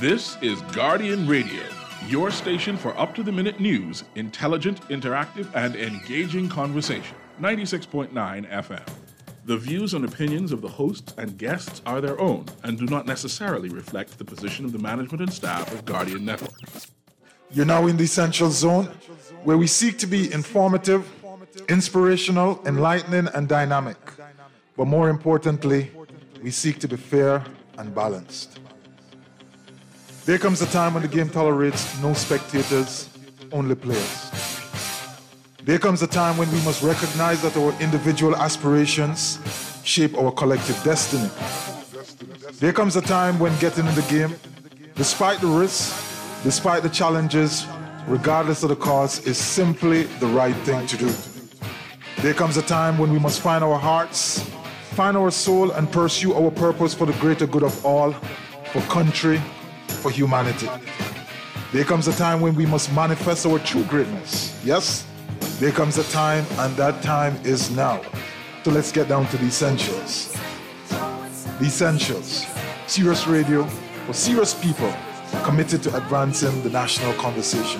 This is Guardian Radio, your station for up-to-the-minute news, intelligent, interactive, and engaging conversation. 96.9 FM. The views and opinions of the hosts and guests are their own and do not necessarily reflect the position of the management and staff of Guardian Network. You're now in the Essential Zone, where we seek to be informative, inspirational, enlightening, and dynamic. But more importantly, we seek to be fair and balanced. There comes a time when the game tolerates no spectators, only players. There comes a time when we must recognize that our individual aspirations shape our collective destiny. There comes a time when getting in the game, despite the risks, despite the challenges, regardless of the cost, is simply the right thing to do. There comes a time when we must find our hearts, find our soul, and pursue our purpose for the greater good of all, for country, for humanity. There comes a time when we must manifest our true greatness. Yes, there comes a time, and that time is now. So let's get down to the essentials. The essentials. Serious radio for serious people committed to advancing the national conversation.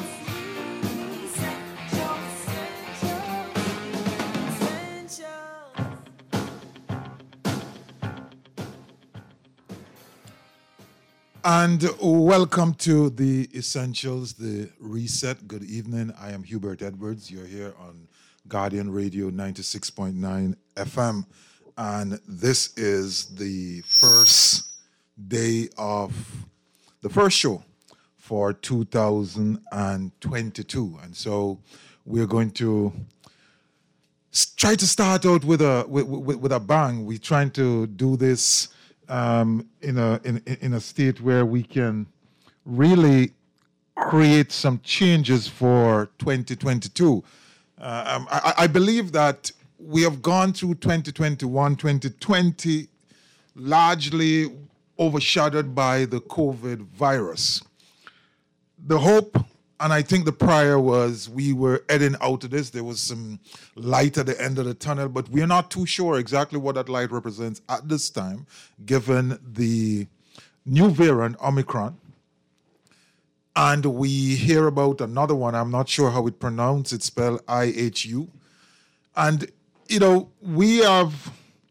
And welcome to the Essentials, the Reset. Good evening. I am Hubert Edwards. You're here on Guardian Radio 96.9 FM. And this is the first day of the first show for 2022. And so we're going to try to start out with a bang. We're trying to do this in a state where we can really create some changes for 2022. I believe that we have gone through 2021, 2020, largely overshadowed by the COVID virus. The hope, and I think the prior was we were heading out of this. There was some light at the end of the tunnel, but we're not too sure exactly what that light represents at this time, given the new variant, Omicron. And we hear about another one. I'm not sure how it pronounced. It's spelled IHU. And, you know, we have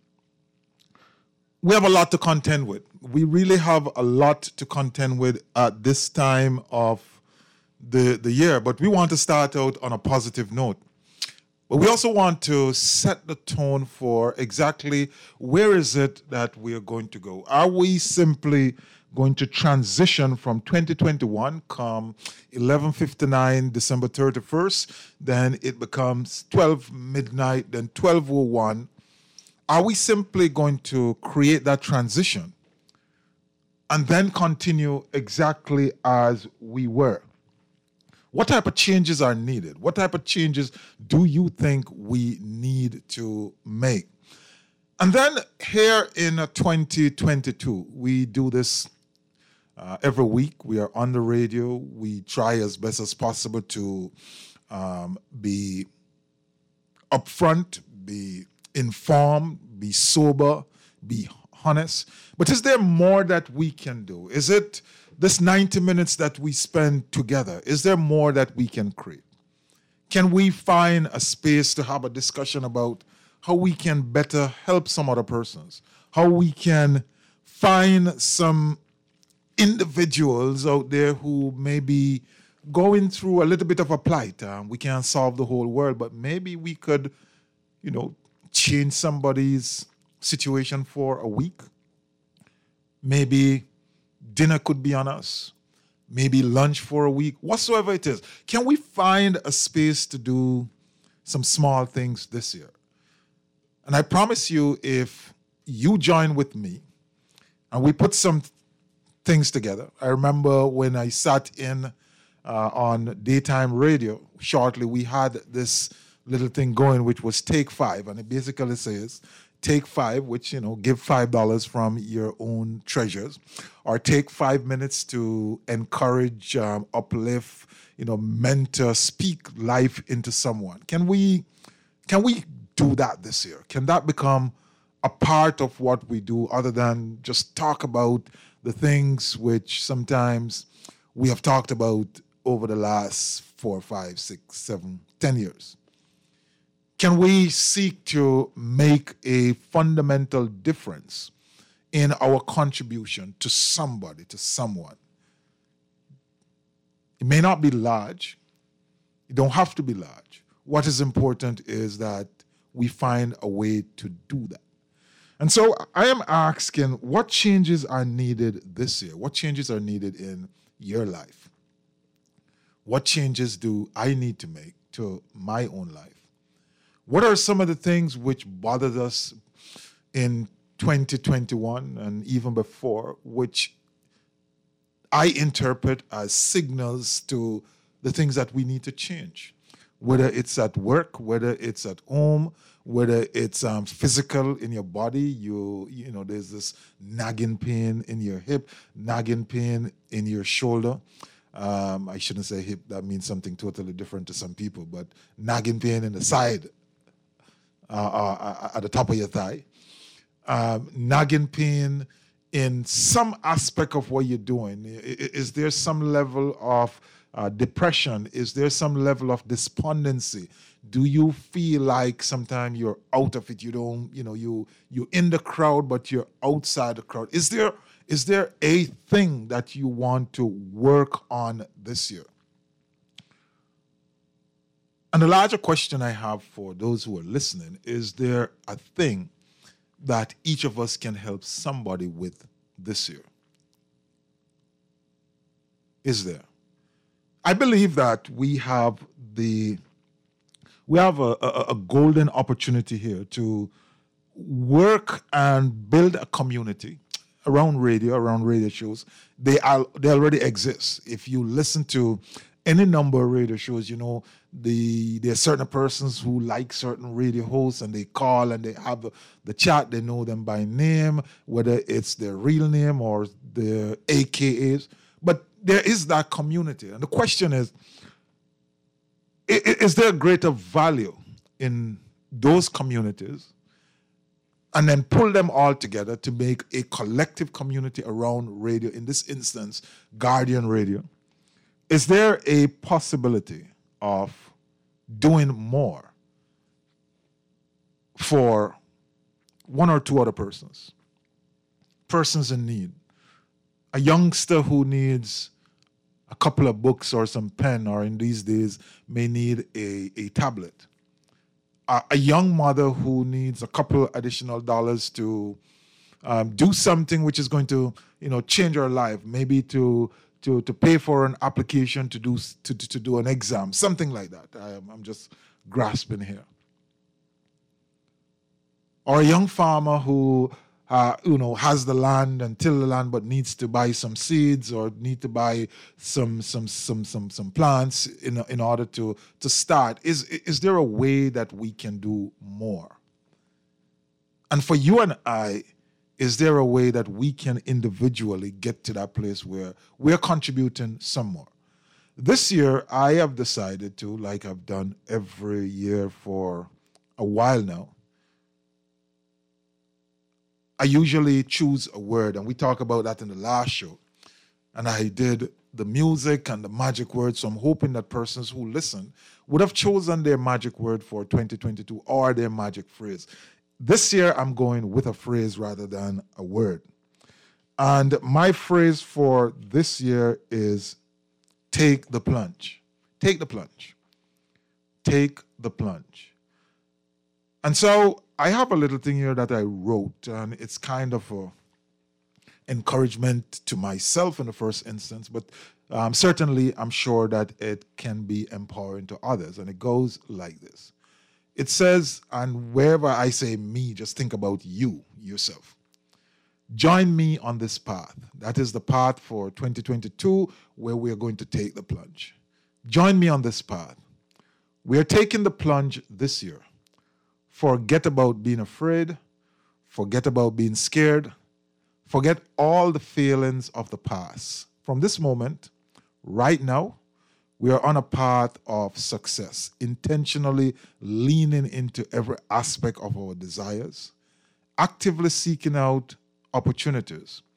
a lot to contend with. We really have a lot to contend with at this time of the year, but we want to start out on a positive note. But we also want to set the tone for exactly where is it that we are going to go. Are we simply going to transition from 2021 come 11:59 December 31st, then it becomes 12 midnight, then 12:01. Are we simply going to create that transition and then continue exactly as we were? What type of changes are needed? What type of changes do you think we need to make? And then here in 2022, we do this every week. We are on the radio. We try as best as possible to be upfront, be informed, be sober, be honest. But is there more that we can do? Is it this 90 minutes that we spend together? Is there more that we can create? Can we find a space to have a discussion about how we can better help some other persons? How we can find some individuals out there who may be going through a little bit of a plight. We can't solve the whole world, but maybe we could, change somebody's situation for a week. Maybe dinner could be on us. Maybe lunch for a week, whatsoever it is. Can we find a space to do some small things this year? And I promise you, if you join with me and we put some things together. I remember when I sat in on daytime radio, shortly we had this little thing going, which was Take 5. And it basically says, take 5, which, give $5 from your own treasures, or take 5 minutes to encourage, uplift, mentor, speak life into someone. Can we do that this year? Can that become a part of what we do other than just talk about the things which sometimes we have talked about over the last 4, 5, 6, 7, 10 years? Can we seek to make a fundamental difference in our contribution to somebody, to someone? It may not be large. It don't have to be large. What is important is that we find a way to do that. And so I am asking, what changes are needed this year? What changes are needed in your life? What changes do I need to make to my own life? What are some of the things which bothered us in 2021 and even before, which I interpret as signals to the things that we need to change? Whether it's at work, whether it's at home, whether it's physical in your body, you know, there's this nagging pain in your hip, nagging pain in your shoulder. I shouldn't say hip, that means something totally different to some people, but nagging pain in the side, at the top of your thigh. Nagging pain in some aspect of what you're doing. Is there some level of depression? Is there some level of despondency? Do you feel like sometimes you're out of it? You don't, you're in the crowd, but you're outside the crowd. Is there a thing that you want to work on this year? And the larger question I have for those who are listening, is there a thing that each of us can help somebody with this year? Is there? I believe that we have a golden opportunity here to work and build a community around radio shows. They already exist. If you listen to any number of radio shows, there are certain persons who like certain radio hosts and they call and they have the chat. They know them by name, whether it's their real name or their AKAs. But there is that community. And the question is there a greater value in those communities, and then pull them all together to make a collective community around radio, in this instance, Guardian Radio? Is there a possibility of doing more for one or two other persons in need? A youngster who needs a couple of books or some pen, or in these days may need a tablet. A young mother who needs a couple additional dollars to do something which is going to, change her life, maybe to pay for an application to do an exam, something like that. I'm just grasping here. Or a young farmer who has the land and till the land, but needs to buy some seeds or need to buy some plants in order to start. Is there a way that we can do more? And for you and I, is there a way that we can individually get to that place where we're contributing some more? This year, I have decided to, like I've done every year for a while now, I usually choose a word, and we talked about that in the last show. And I did the music and the magic word, so I'm hoping that persons who listen would have chosen their magic word for 2022 or their magic phrase. This year, I'm going with a phrase rather than a word. And my phrase for this year is take the plunge. Take the plunge. Take the plunge. And so I have a little thing here that I wrote, and it's kind of a encouragement to myself in the first instance, but certainly I'm sure that it can be empowering to others. And it goes like this. It says, and wherever I say me, just think about you, yourself. Join me on this path. That is the path for 2022, where we are going to take the plunge. Join me on this path. We are taking the plunge this year. Forget about being afraid. Forget about being scared. Forget all the feelings of the past. From this moment, right now, we are on a path of success, intentionally leaning into every aspect of our desires, actively seeking out opportunities,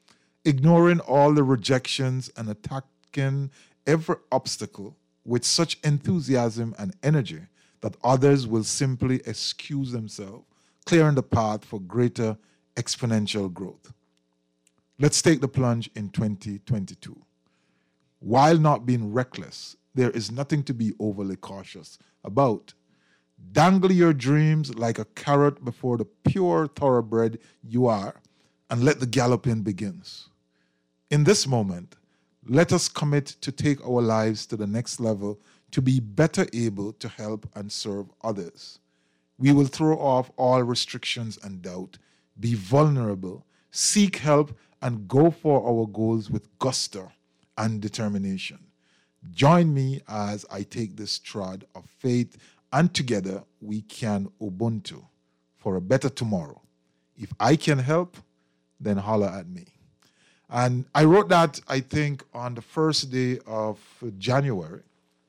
ignoring all the rejections and attacking every obstacle with such enthusiasm and energy that others will simply excuse themselves, clearing the path for greater exponential growth. Let's take the plunge in 2022. While not being reckless, there is nothing to be overly cautious about. Dangle your dreams like a carrot before the pure thoroughbred you are, and let the galloping begins. In this moment, let us commit to take our lives to the next level to be better able to help and serve others. We will throw off all restrictions and doubt, be vulnerable, seek help, and go for our goals with gusto and determination. Join me as I take this trod of faith, and together we can Ubuntu for a better tomorrow. If I can help, then holler at me. And I wrote that, I think, on the first day of January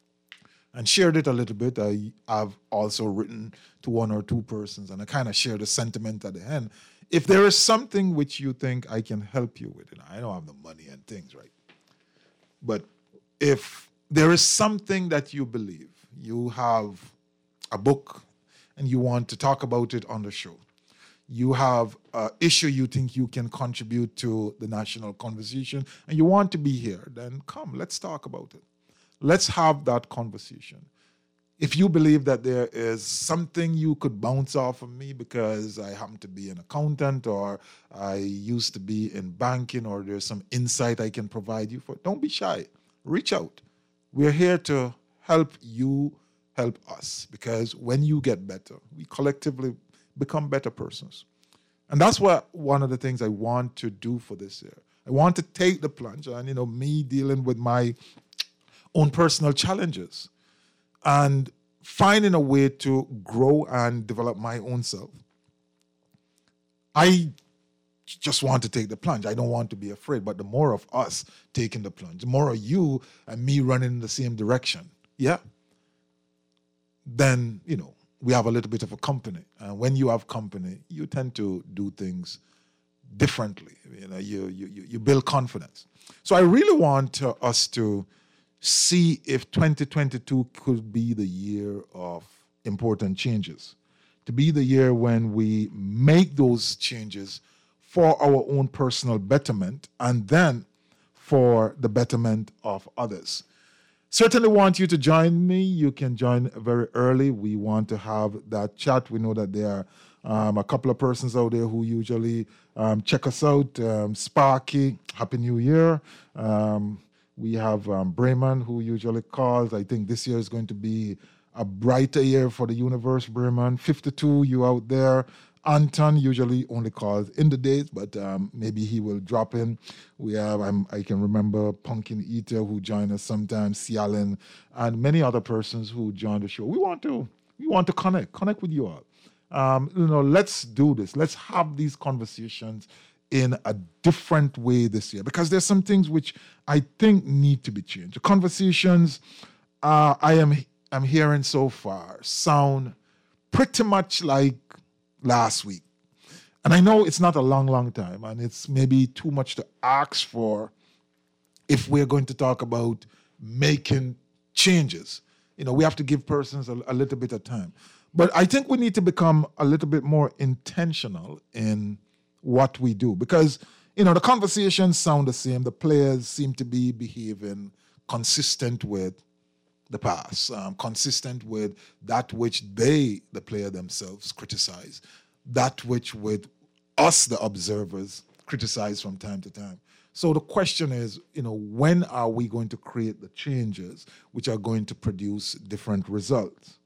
and shared it a little bit. I have also written to one or two persons, and I kind of shared the sentiment at the end. If there is something which you think I can help you with, and I don't have the money and things, right? But if there is something that you believe, you have a book and you want to talk about it on the show, you have an issue you think you can contribute to the national conversation, and you want to be here, then come, let's talk about it. Let's have that conversation. If you believe that there is something you could bounce off of me because I happen to be an accountant, or I used to be in banking, or there's some insight I can provide you for, don't be shy. Reach out. We're here to help you help us, because when you get better, we collectively become better persons. And that's what one of the things I want to do for this year. I want to take the plunge, and me dealing with my own personal challenges and finding a way to grow and develop my own self. I just want to take the plunge. I don't want to be afraid, but the more of us taking the plunge, the more of you and me running in the same direction, then, we have a little bit of a company. And when you have company, you tend to do things differently. You build confidence. So I really want us to see if 2022 could be the year of important changes, to be the year when we make those changes for our own personal betterment and then for the betterment of others. Certainly want you to join me. You can join very early. We want to have that chat. We know that there are a couple of persons out there who usually check us out. Sparky, Happy New Year. We have Bremen, who usually calls. I think this year is going to be a brighter year for the universe, Bremen. 52, you out there. Anton usually only calls in the days, but maybe he will drop in. We have, I can remember Pumpkin Eater, who joined us sometimes, Cialan, and many other persons who join the show. We want to connect with you all. Let's do this. Let's have these conversations in a different way this year, because there's some things which I think need to be changed. The conversations I'm hearing so far sound pretty much like last week. And I know it's not a long time, and it's maybe too much to ask for if we're going to talk about making changes. We have to give persons a little bit of time. But I think we need to become a little bit more intentional in what we do, because, the conversations sound the same. The players seem to be behaving consistent with the past, consistent with that which the player themselves criticize, that which with us, the observers, criticize from time to time. So the question is, when are we going to create the changes which are going to produce different results?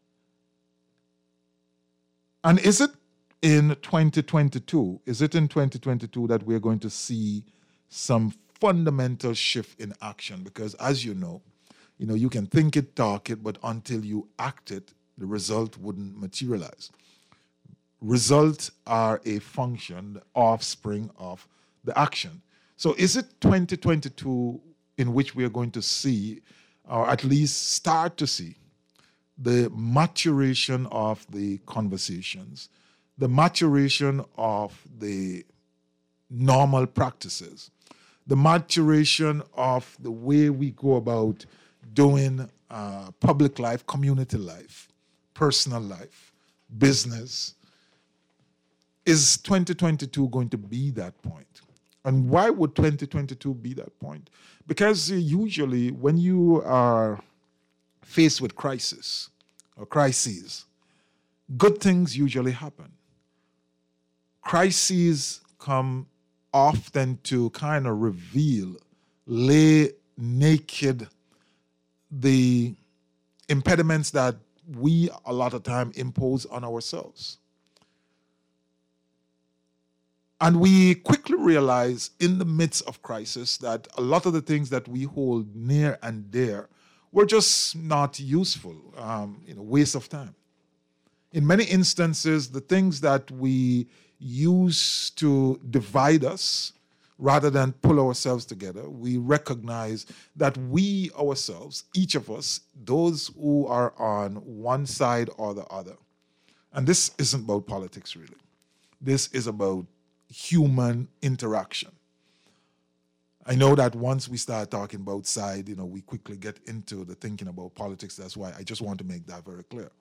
And is it in 2022? Is it in 2022 that we're going to see some fundamental shift in action? Because as you know, you can think it, talk it, but until you act it, the result wouldn't materialize. Results are a function, the offspring of the action. So is it 2022 in which we are going to see, or at least start to see, the maturation of the conversations, the maturation of the normal practices, the maturation of the way we go about doing public life, community life, personal life, business. Is 2022 going to be that point? And why would 2022 be that point? Because usually when you are faced with crisis or crises, good things usually happen. Crises come often to kind of reveal, lay naked the impediments that we a lot of time impose on ourselves. And we quickly realize in the midst of crisis that a lot of the things that we hold near and dear were just not useful, waste of time. In many instances, the things that we use to divide us rather than pull ourselves together, we recognize that we ourselves, each of us, those who are on one side or the other, and this isn't about politics really, this is about human interaction. I know that once we start talking about side, we quickly get into the thinking about politics. That's why I just want to make that very clear.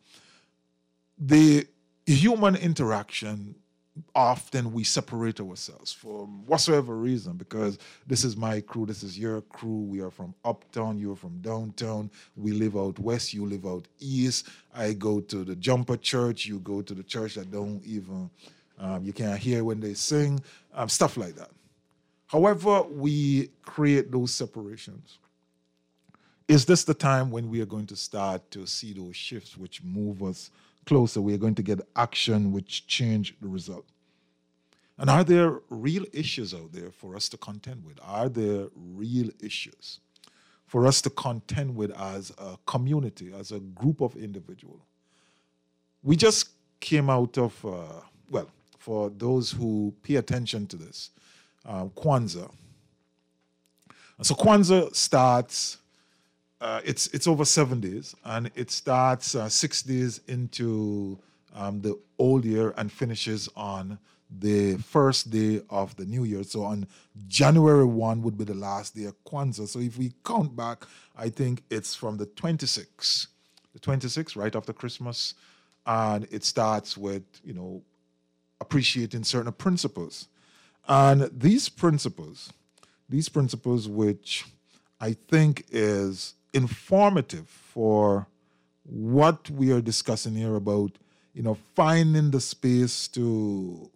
The human interaction, often we separate ourselves for whatsoever reason, because this is my crew, this is your crew, we are from uptown, you're from downtown, we live out west, you live out east, I go to the jumper church, you go to the church that don't even, you can't hear when they sing, stuff like that. However, we create those separations. Is this the time when we are going to start to see those shifts which move us closer? We are going to get action which change the result. And are there real issues out there for us to contend with? Are there real issues for us to contend with as a community, as a group of individuals? We just came out of, for those who pay attention to this, Kwanzaa. And so Kwanzaa starts, it's over 7 days, and it starts 6 days into the old year and finishes on the first day of the new year. So on January 1 would be the last day of Kwanzaa. So if we count back, I think it's from the 26th, right after Christmas, and it starts with, appreciating certain principles. And these principles which I think is informative for what we are discussing here about, finding the space to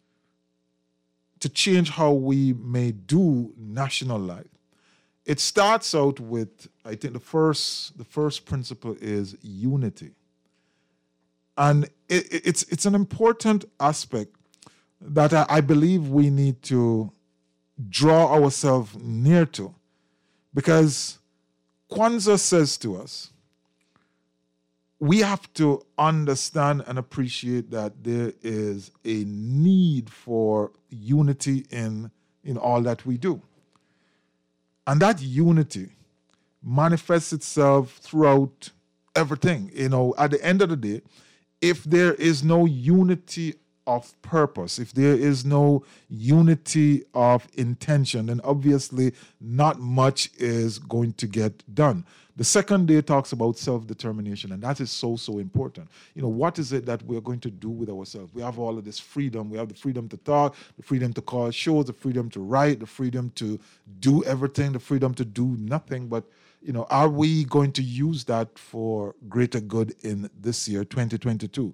change how we may do national life. It starts out with, I think the first principle is unity. And it's an important aspect that I believe we need to draw ourselves near to, because Kwanzaa says to us, we have to understand and appreciate that there is a need for unity in all that we do. And that unity manifests itself throughout everything. At the end of the day, if there is no unity of purpose, if there is no unity of intention, then obviously not much is going to get done. The second day talks about self-determination, and that is so important. What is it that we're going to do with ourselves? We have all of this freedom. We have the freedom to talk, the freedom to call shows, the freedom to write, the freedom to do everything, the freedom to do nothing. But, are we going to use that for greater good in this year, 2022?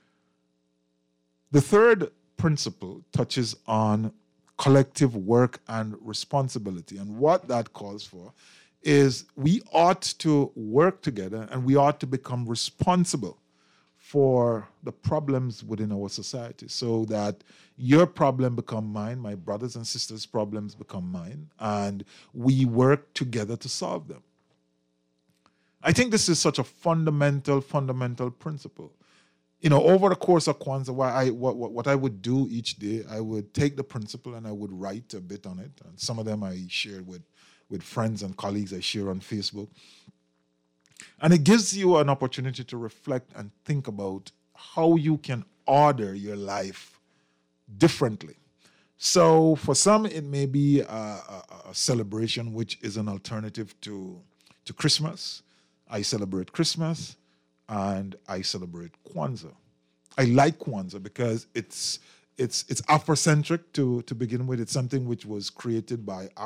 The third principle touches on collective work and responsibility. And what that calls for is we ought to work together and we ought to become responsible for the problems within our society, so that your problem become mine, my brothers and sisters' problems become mine, and we work together to solve them. I think this is such a fundamental principle. Over the course of Kwanzaa, what I would do each day, I would take the principle and I would write a bit on it. And some of them I share with friends and colleagues, I share on Facebook. And it gives you an opportunity to reflect and think about how you can order your life differently So for some, it may be a celebration which is an alternative to Christmas. I celebrate Christmas and I celebrate Kwanzaa. I like Kwanzaa because it's Afrocentric to begin with. It's something which was created by I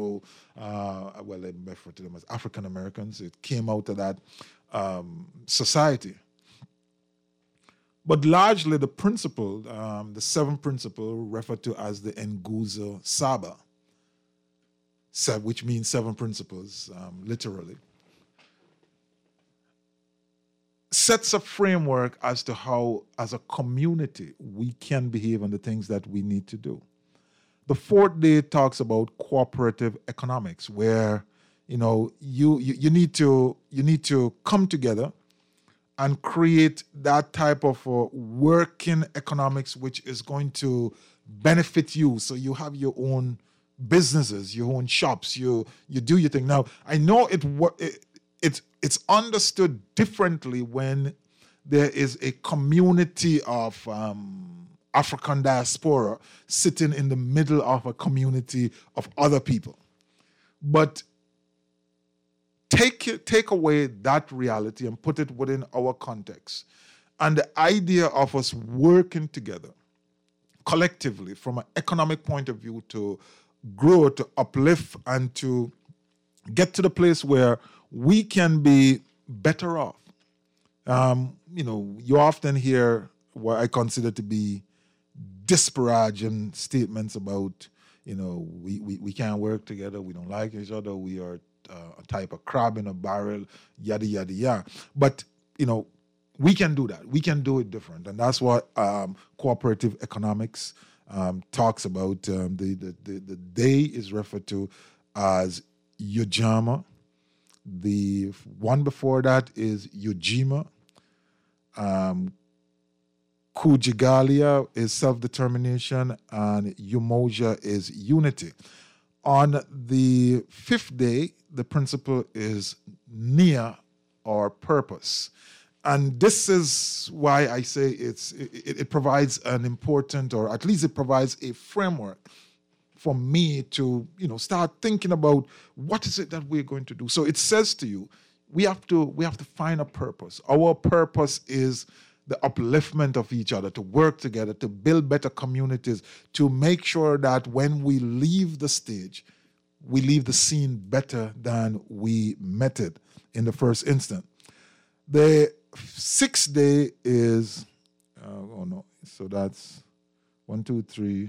refer to them as African Americans. It came out of that society. But largely the principle, the seventh principle, referred to as the Nguzo Saba, which means seven principles, literally, sets a framework as to how, as a community, we can behave and the things that we need to do. The fourth day talks about cooperative economics, where you need to come together and create that type of working economics which is going to benefit you. So you have your own businesses, your own shops, you do your thing. Now, I know it's understood differently when there is a community of African diaspora sitting in the middle of a community of other people. But take away that reality and put it within our context. And the idea of us working together collectively from an economic point of view to grow, to uplift, and to get to the place where we can be better off. You often hear what I consider to be disparaging statements about, we can't work together, we don't like each other, we are a type of crab in a barrel, yada, yada, yada. But, we can do that. We can do it different. And that's what cooperative economics talks about. The day is referred to as Ujamaa. The one before that is Ujima. Kujigalia is self-determination, and Umoja is unity. On the fifth day, the principle is Nia, or purpose. And this is why I say it provides an important, or at least it provides a framework for me to, start thinking about what is it that we're going to do. So it says to you, we have to find a purpose. Our purpose is the upliftment of each other, to work together, to build better communities, to make sure that when we leave the stage, we leave the scene better than we met it in the first instant. The sixth day is, so that's 1, 2, 3,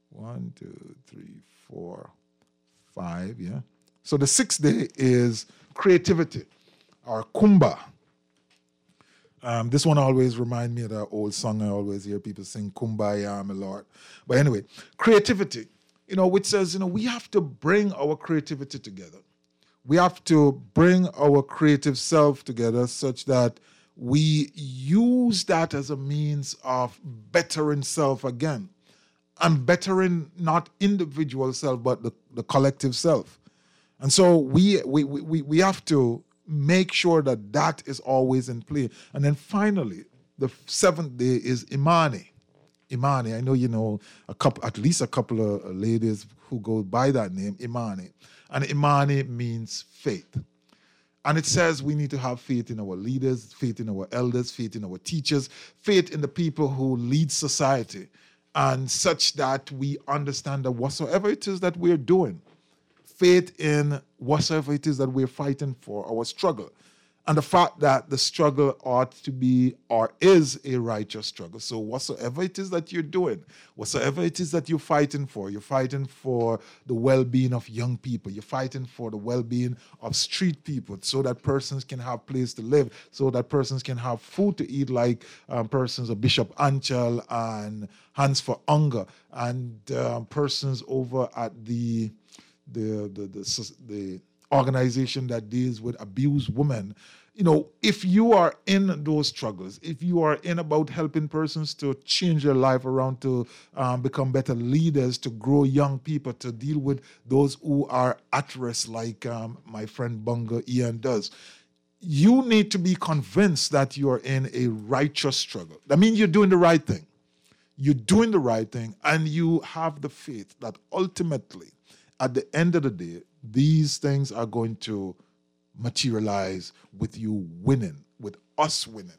4, 5, yeah. So the sixth day is creativity, or Kumba. This one always reminds me of that old song I always hear people sing, Kumbaya, my Lord. But anyway, creativity, which says, we have to bring our creativity together. We have to bring our creative self together such that we use that as a means of bettering self again. And bettering not individual self, but the collective self. And so we have to make sure that is always in play. And then finally, the seventh day is Imani. Imani, I know at least a couple of ladies who go by that name, Imani. And Imani means faith. And it says we need to have faith in our leaders, faith in our elders, faith in our teachers, faith in the people who lead society, and such that we understand that whatsoever it is that we're doing, faith in whatsoever it is that we're fighting for, our struggle, and the fact that the struggle ought to be, or is, a righteous struggle. So whatsoever it is that you're doing, whatsoever it is that you're fighting for the well-being of young people, you're fighting for the well-being of street people, so that persons can have place to live, so that persons can have food to eat, like persons of Bishop Anchal and Hands for Hunger, and persons over at the organization that deals with abused women. If you are in those struggles, if you are in about helping persons to change their life around, to become better leaders, to grow young people, to deal with those who are at risk, like my friend Bunga Ian does, you need to be convinced that you are in a righteous struggle. That means you're doing the right thing. you're doing the right thing, and you have the faith that ultimately, at the end of the day, these things are going to materialize with you winning, with us winning.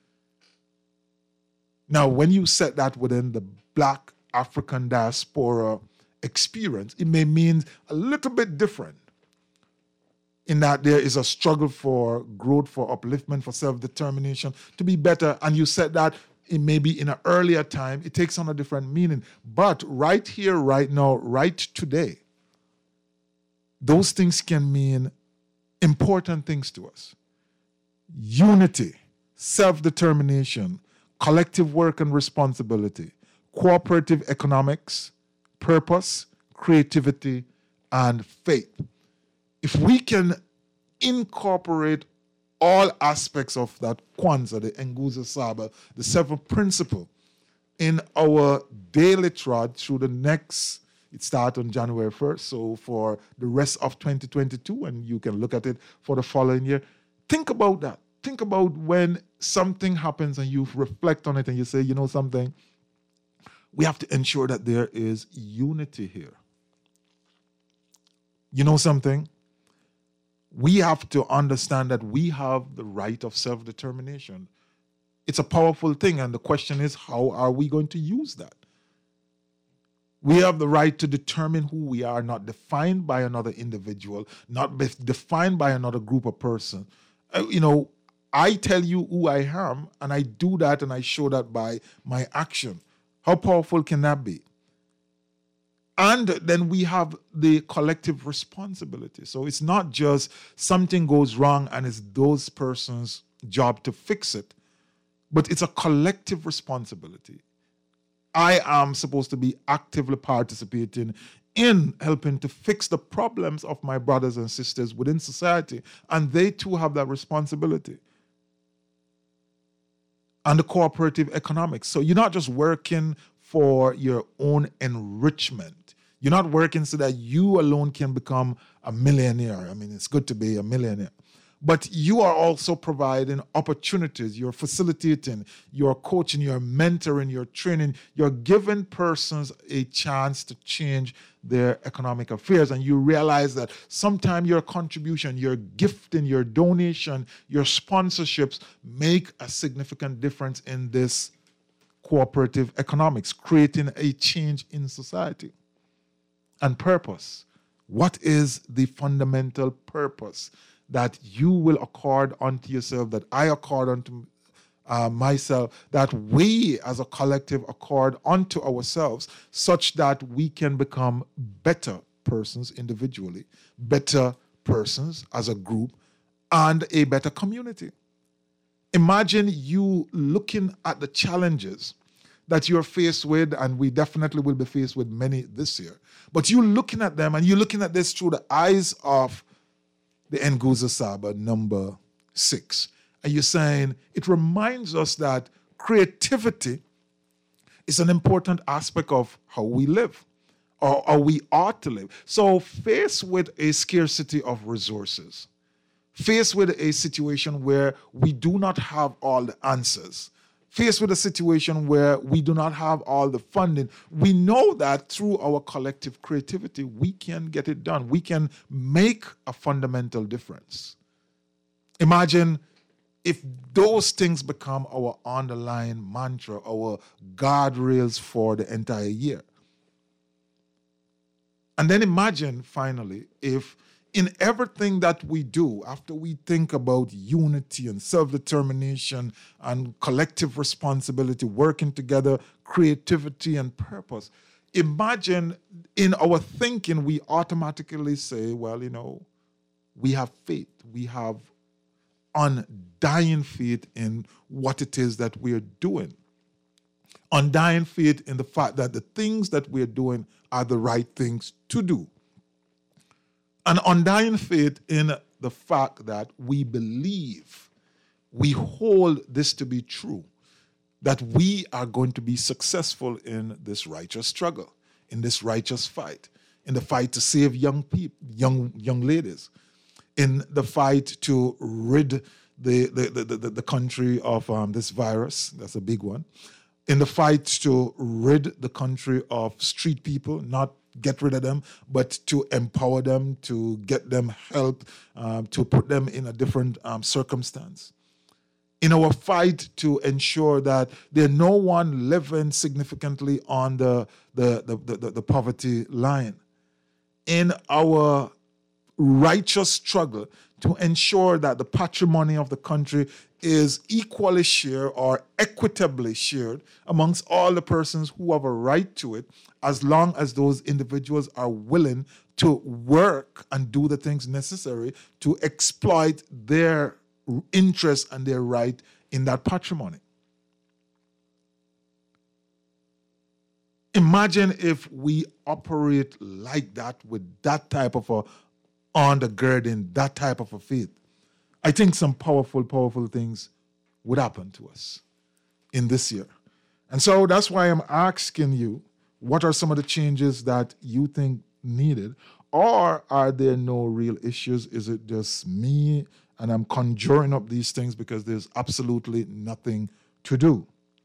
Now, when you set that within the Black African diaspora experience, it may mean a little bit different in that there is a struggle for growth, for upliftment, for self-determination, to be better. And you said that it may be in an earlier time, it takes on a different meaning. But right here, right now, right today, those things can mean important things to us. Unity, self-determination, collective work and responsibility, cooperative economics, purpose, creativity, and faith. If we can incorporate all aspects of that Kwanzaa, the Nguzo Saba, the 7 principle, in our daily trod through the next, it starts on January 1st, so for the rest of 2022, and you can look at it for the following year. Think about that. Think about when something happens and you reflect on it and you say, you know something, we have to ensure that there is unity here. You know something? We have to understand that we have the right of self-determination. It's a powerful thing, and the question is, how are we going to use that? We have the right to determine who we are, not defined by another individual, not defined by another group of person. I tell you who I am, and I do that, and I show that by my action. How powerful can that be? And then we have the collective responsibility. So it's not just something goes wrong and it's those persons' job to fix it, but it's a collective responsibility. I am supposed to be actively participating in helping to fix the problems of my brothers and sisters within society, and they too have that responsibility. And the cooperative economics. So you're not just working for your own enrichment. You're not working so that you alone can become a millionaire. I mean, it's good to be a millionaire. But you are also providing opportunities. You're facilitating, you're coaching, you're mentoring, you're training. You're giving persons a chance to change their economic affairs. And you realize that sometimes your contribution, your gifting, your donation, your sponsorships make a significant difference in this cooperative economics, creating a change in society. And purpose. What is the fundamental purpose that you will accord unto yourself, that I accord unto myself, that we as a collective accord unto ourselves, such that we can become better persons individually, better persons as a group, and a better community? Imagine you looking at the challenges that you're faced with, and we definitely will be faced with many this year. But you're looking at them, and you're looking at this through the eyes of the Nguzo Saba number 6. And you're saying, it reminds us that creativity is an important aspect of how we live, or how we ought to live. So faced with a scarcity of resources, faced with a situation where we do not have all the answers, faced with a situation where we do not have all the funding, we know that through our collective creativity, we can get it done. We can make a fundamental difference. Imagine if those things become our underlying mantra, our guardrails for the entire year. And then imagine, finally, if in everything that we do, after we think about unity and self-determination and collective responsibility, working together, creativity and purpose, imagine in our thinking, we automatically say, well, we have faith. We have undying faith in what it is that we're doing. Undying faith in the fact that the things that we're doing are the right things to do. An undying faith in the fact that we believe, we hold this to be true, that we are going to be successful in this righteous struggle, in this righteous fight, in the fight to save young people, young ladies, in the fight to rid the country of this virus. That's a big one. in the fight to rid the country of street people, not get rid of them, but to empower them, to get them help, to put them in a different circumstance. In our fight to ensure that there's no one living significantly on the poverty line. In our righteous struggle to ensure that the patrimony of the country is equally shared or equitably shared amongst all the persons who have a right to it, as long as those individuals are willing to work and do the things necessary to exploit their interest and their right in that patrimony. Imagine if we operate like that with that type of a undergirding, that type of a faith. I think some powerful, powerful things would happen to us in this year. And so that's why I'm asking you, what are some of the changes that you think needed? Or are there no real issues? Is it just me and I'm conjuring up these things because there's absolutely nothing to do?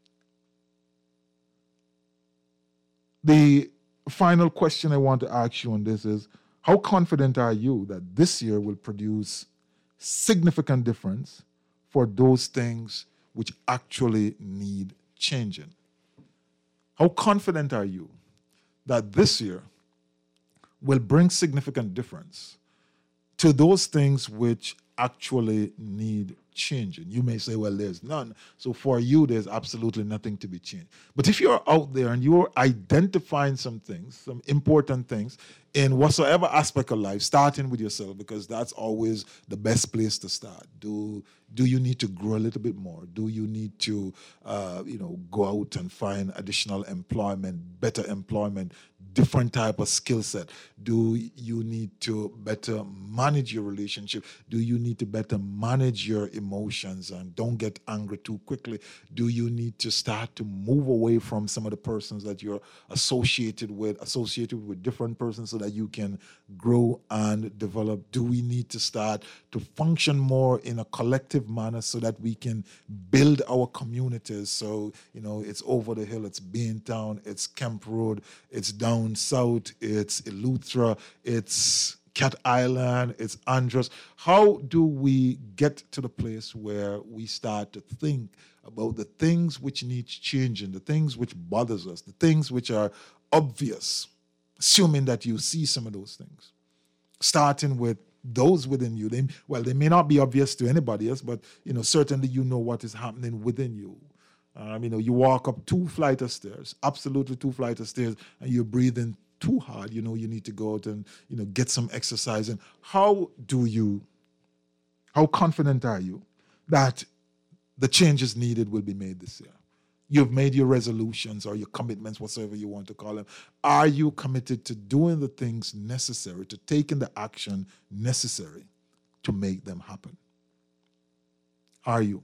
The final question I want to ask you on this is, how confident are you that this year will produce significant difference for those things which actually need changing? How confident are you that this year will bring significant difference to those things which actually need changing? You may say, well, there's none. So for you, there's absolutely nothing to be changed. But if you're out there and you're identifying some things, some important things in whatsoever aspect of life, starting with yourself, because that's always the best place to start. Do you need to grow a little bit more? Do you need to, go out and find additional employment, better employment, different type of skill set? Do you need to better manage your relationship? Do you need to better manage your emotions and don't get angry too quickly? Do you need to start to move away from some of the persons that you're associated with different persons so that you can grow and develop? Do we need to start to function more in a collective manner so that we can build our communities? So, it's Over the Hill, it's Baintown, it's Kemp Road, it's down south, it's Eleuthera, it's Cat Island, it's Andros. How do we get to the place where we start to think about the things which need changing, the things which bothers us, the things which are obvious, assuming that you see some of those things, starting with those within you? They may not be obvious to anybody else, but certainly you know what is happening within you. You walk up 2 flights of stairs, absolutely 2 flights of stairs, and you're breathing too hard. You need to go out and get some exercise. And how confident are you that the changes needed will be made this year? You've made your resolutions or your commitments, whatsoever you want to call them. Are you committed to doing the things necessary, to taking the action necessary to make them happen? Are you?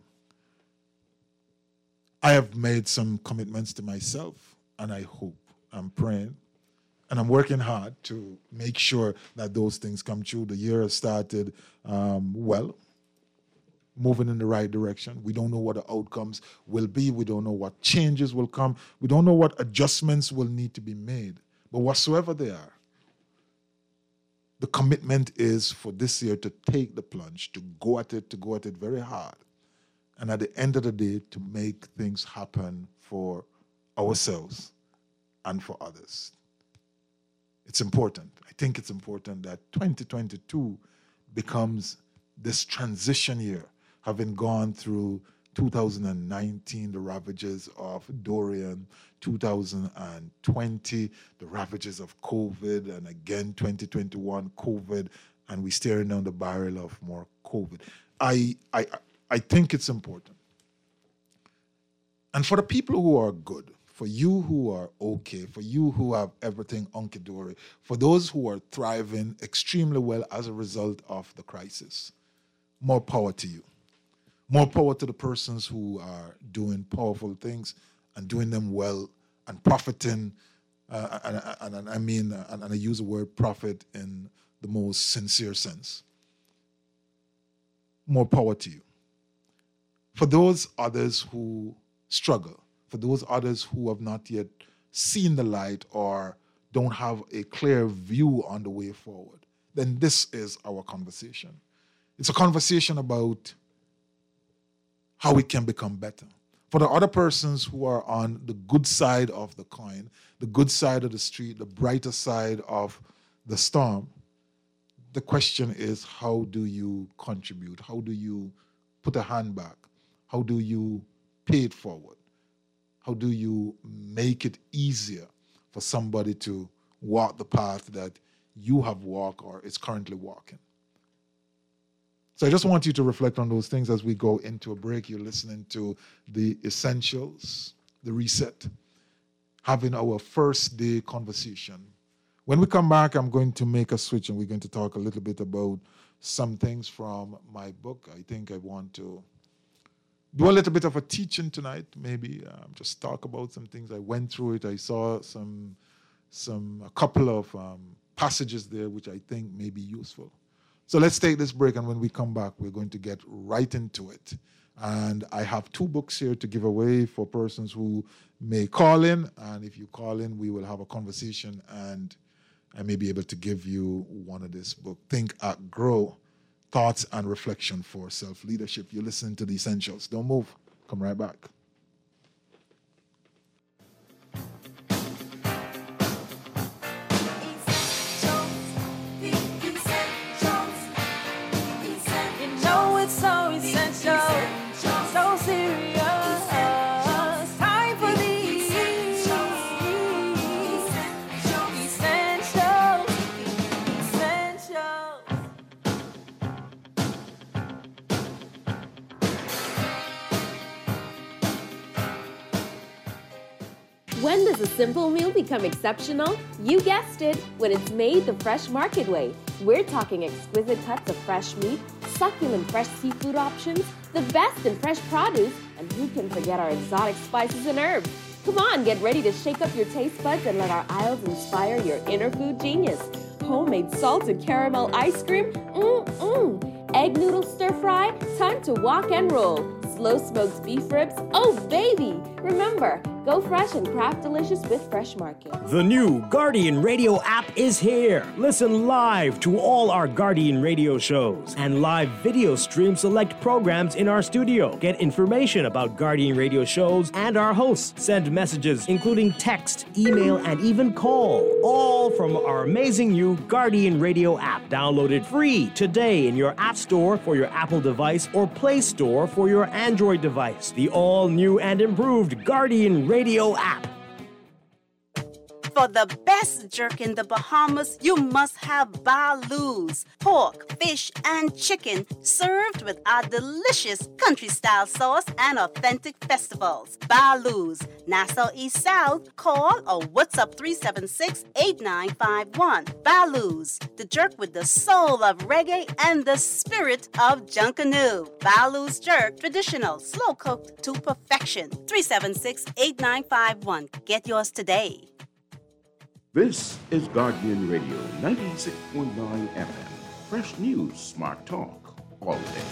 I have made some commitments to myself, and I hope, I'm praying, and I'm working hard to make sure that those things come true. The year has started well, moving in the right direction. We don't know what the outcomes will be. We don't know what changes will come. We don't know what adjustments will need to be made. But whatsoever they are, the commitment is for this year to take the plunge, to go at it very hard. And at the end of the day, to make things happen for ourselves and for others. It's important. I think it's important that 2022 becomes this transition year, having gone through 2019, the ravages of Dorian, 2020, the ravages of COVID, and again 2021, COVID, and we're staring down the barrel of more COVID. I think it's important. And for the people who are good, for you who are okay, for you who have everything hunky-dory, for those who are thriving extremely well as a result of the crisis, more power to you. More power to the persons who are doing powerful things and doing them well and profiting, and I use the word profit in the most sincere sense. More power to you. For those others who struggle, for those others who have not yet seen the light or don't have a clear view on the way forward, then this is our conversation. It's a conversation about how we can become better. For the other persons who are on the good side of the coin, the good side of the street, the brighter side of the storm, the question is, how do you contribute? How do you put a hand back? How do you pay it forward? How do you make it easier for somebody to walk the path that you have walked or is currently walking? So I just want you to reflect on those things as we go into a break. You're listening to The Essentials, The Reset, having our first day conversation. When we come back, I'm going to make a switch and we're going to talk a little bit about some things from my book. I think I want to do a little bit of a teaching tonight, maybe just talk about some things. I went through it. I saw a couple of passages there which I think may be useful. So let's take this break, and when we come back, we're going to get right into it. And I have 2 books here to give away for persons who may call in. And if you call in, we will have a conversation, and I may be able to give you one of this book, Think, Act, Grow, Thoughts and Reflection for Self-Leadership. You're listening to The Essentials. Don't move. Come right back. When does a simple meal become exceptional? You guessed it, when it's made the Fresh Market way. We're talking exquisite cuts of fresh meat, succulent fresh seafood options, the best in fresh produce, and who can forget our exotic spices and herbs? Come on, get ready to shake up your taste buds and let our aisles inspire your inner food genius. Homemade salted caramel ice cream, egg noodle stir fry, time to walk and roll. Slow smoked beef ribs, oh baby! Remember, go fresh and craft delicious with Fresh Market. The new Guardian Radio app is here. Listen live to all our Guardian Radio shows and live video stream select programs in our studio. Get information about Guardian Radio shows and our hosts. Send messages including text, email, and even call. All from our amazing new Guardian Radio app. Download it free today in your App Store for your Apple device or Play Store for your Android device. The all-new and improved Guardian Radio app. For the best jerk in the Bahamas, you must have Baloo's. Pork, fish, and chicken served with our delicious country-style sauce and authentic festivals. Baloo's, Nassau East South. Call or WhatsApp 376-8951. Baloo's, the jerk with the soul of reggae and the spirit of Junkanoo. Baloo's Jerk, traditional, slow-cooked to perfection. 376-8951. Get yours today. This is Guardian Radio 96.9 FM. Fresh news, smart talk, all day.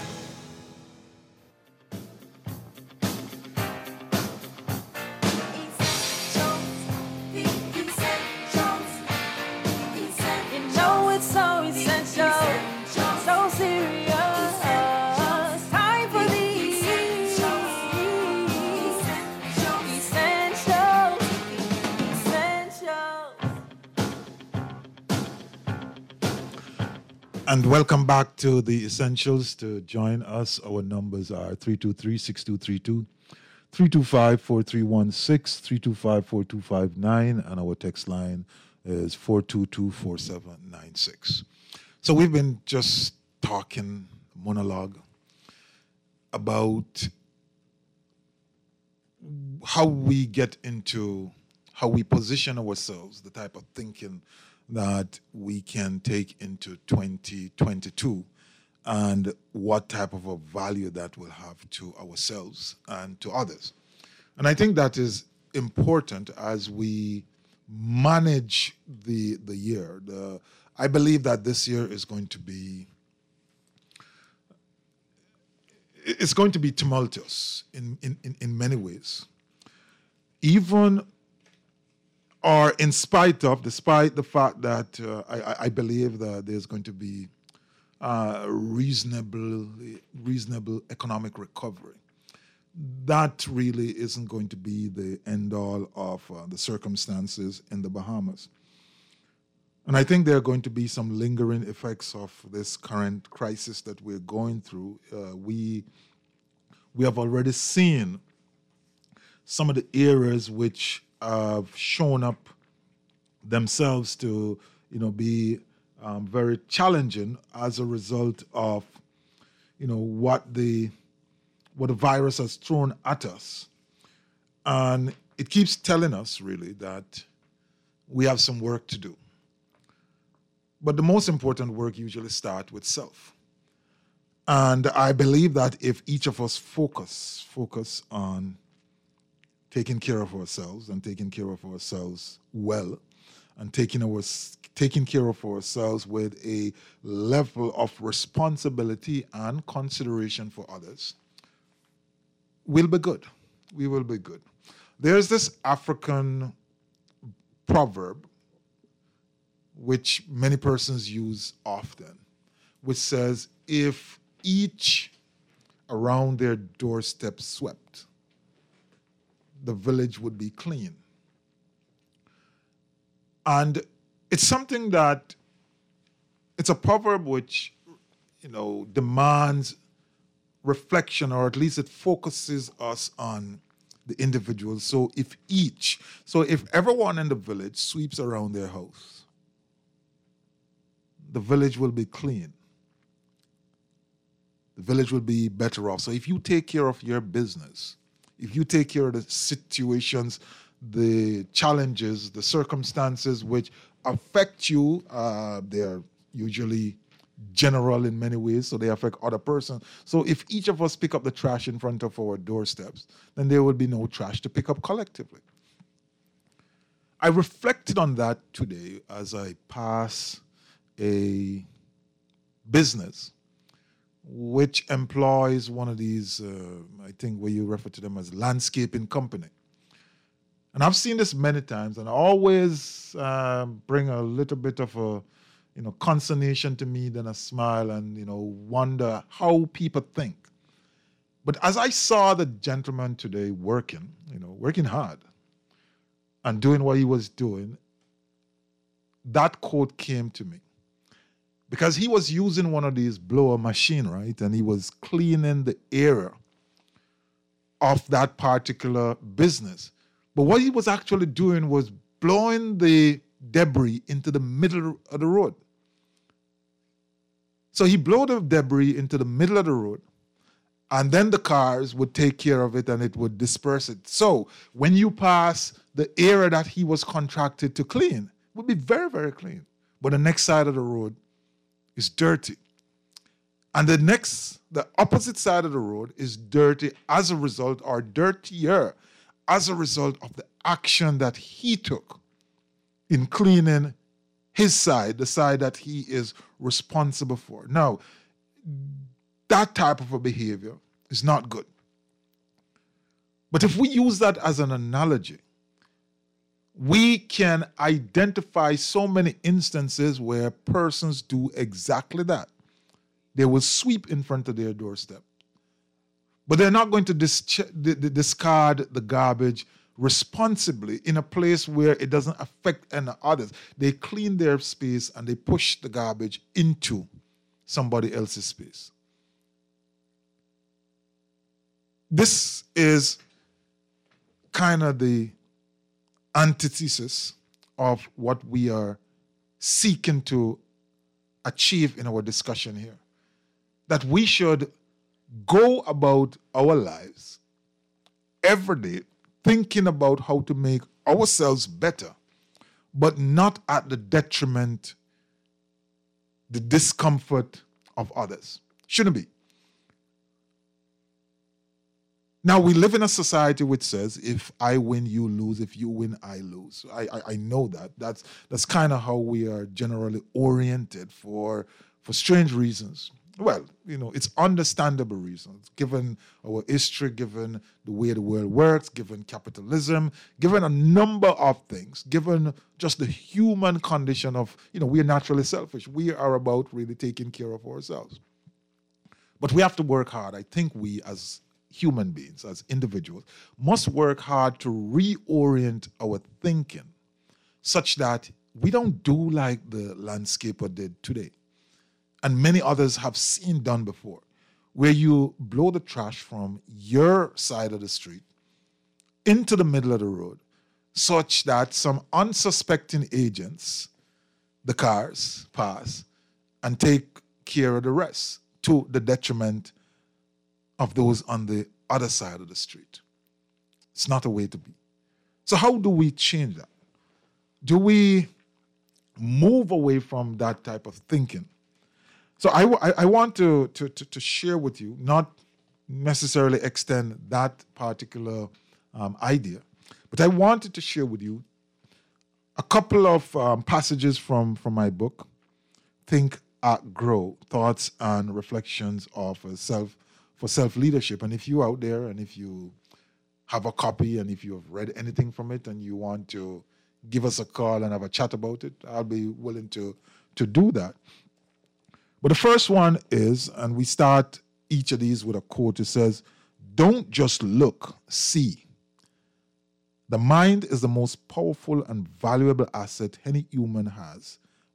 And welcome back to The Essentials. To join us, our numbers are 323-6232, 325-4316, 325-4259, and our text line is 422-4796. So we've been just talking, monologue, about how we get into, how we position ourselves, the type of thinking that we can take into 2022 and what type of a value that will have to ourselves and to others. And I think that is important as we manage the year. I believe that this year is going to be tumultuous in many ways. even or in spite of, despite the fact that I believe that there's going to be reasonable economic recovery, that really isn't going to be the end all of the circumstances in the Bahamas. And I think there are going to be some lingering effects of this current crisis that we're going through. We have already seen some of the areas which have shown up themselves to, be very challenging as a result of, what the virus has thrown at us. And it keeps telling us, really, that we have some work to do. But the most important work usually starts with self. And I believe that if each of us focus on taking care of ourselves and taking care of ourselves well, and taking care of ourselves with a level of responsibility and consideration for others, we'll be good. We will be good. There's this African proverb which many persons use often, which says, if each around their doorstep swept, the village would be clean. And it's something that, it's a proverb which, demands reflection, or at least it focuses us on the individual. So if everyone in the village sweeps around their house, the village will be clean. The village will be better off. So if you take care of your business, if you take care of the situations, the challenges, the circumstances which affect you, they're usually general in many ways, so they affect other persons. So if each of us pick up the trash in front of our doorsteps, then there will be no trash to pick up collectively. I reflected on that today as I pass a business which employs one of these, I think where you refer to them as landscaping company. And I've seen this many times, and I always bring a little bit of a, consternation to me, then a smile, and, wonder how people think. But as I saw the gentleman today working hard and doing what he was doing, that quote came to me. Because he was using one of these blower machine, right? And he was cleaning the area of that particular business. But what he was actually doing was blowing the debris into the middle of the road. So he blew the debris into the middle of the road, and then the cars would take care of it and it would disperse it. So when you pass the area that he was contracted to clean, it would be very, very clean. But the next side of the road is dirty. And the opposite side of the road is dirty as a result, or dirtier as a result of the action that he took in cleaning his side, the side that he is responsible for. Now, that type of a behavior is not good. But if we use that as an analogy, we can identify so many instances where persons do exactly that. They will sweep in front of their doorstep, but they're not going to discard the garbage responsibly in a place where it doesn't affect any others. They clean their space and they push the garbage into somebody else's space. This is kind of the antithesis of what we are seeking to achieve in our discussion here. That we should go about our lives every day thinking about how to make ourselves better, but not at the detriment, the discomfort of others. Shouldn't be. Now, we live in a society which says, if I win, you lose. If you win, I lose. I know that. That's kind of how we are generally oriented for strange reasons. Well, it's understandable reasons, given our history, given the way the world works, given capitalism, given a number of things, given just the human condition of, we are naturally selfish. We are about really taking care of ourselves. But we have to work hard. I think we as human beings, as individuals, must work hard to reorient our thinking such that we don't do like the landscaper did today, and many others have seen done before, where you blow the trash from your side of the street into the middle of the road, such that some unsuspecting agents, the cars, pass and take care of the rest, to the detriment of those on the other side of the street. It's not a way to be. So how do we change that? Do we move away from that type of thinking? So I want to share with you, not necessarily extend that particular idea, but I wanted to share with you a couple of passages from my book, Think, Act, Grow, Thoughts and Reflections of Self-Leadership. And if you're out there and if you have a copy and if you have read anything from it and you want to give us a call and have a chat about it, I'll be willing to do that. But the first one is, and we start each of these with a quote, it says, "Don't just look, see. The mind is the most powerful and valuable asset any human has.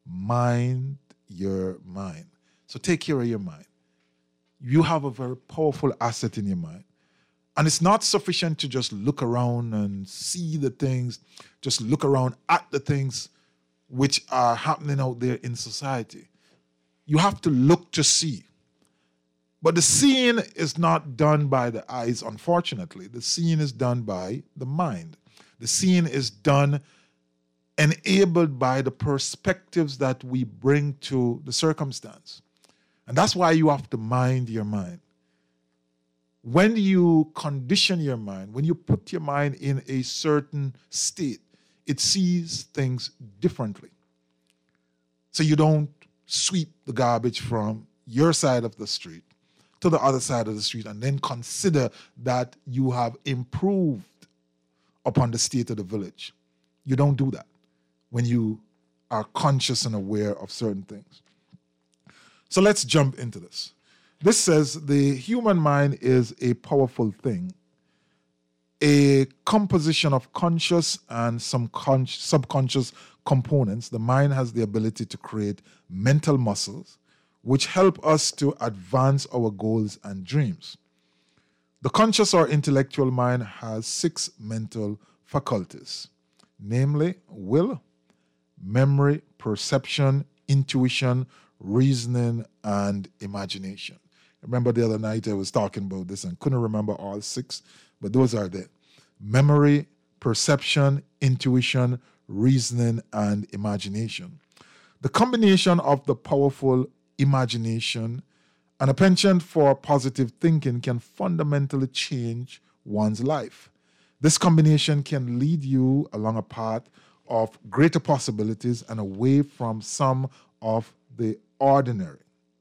Mind your mind." So take care of your mind. You have a very powerful asset in your mind. And it's not sufficient to just look around and see the things, just look around at the things which are happening out there in society. You have to look to see. But the seeing is not done by the eyes, unfortunately. The seeing is done by the mind. The seeing is done enabled by the perspectives that we bring to the circumstance. And that's why you have to mind your mind. When you condition your mind, when you put your mind in a certain state, it sees things differently. So you don't sweep the garbage from your side of the street to the other side of the street and then consider that you have improved upon the state of the village. You don't do that when you are conscious and aware of certain things. So let's jump into this. This says the human mind is a powerful thing, a composition of conscious and subconscious components. The mind has the ability to create mental muscles which help us to advance our goals and dreams. The conscious or intellectual mind has 6 mental faculties, namely will, memory, perception, intuition, reasoning, and imagination. Remember the other night I was talking about this and couldn't remember all 6, but those are there. Memory, perception, intuition, reasoning, and imagination. The combination of the powerful imagination and a penchant for positive thinking can fundamentally change one's life. This combination can lead you along a path of greater possibilities and away from some of the ordinary.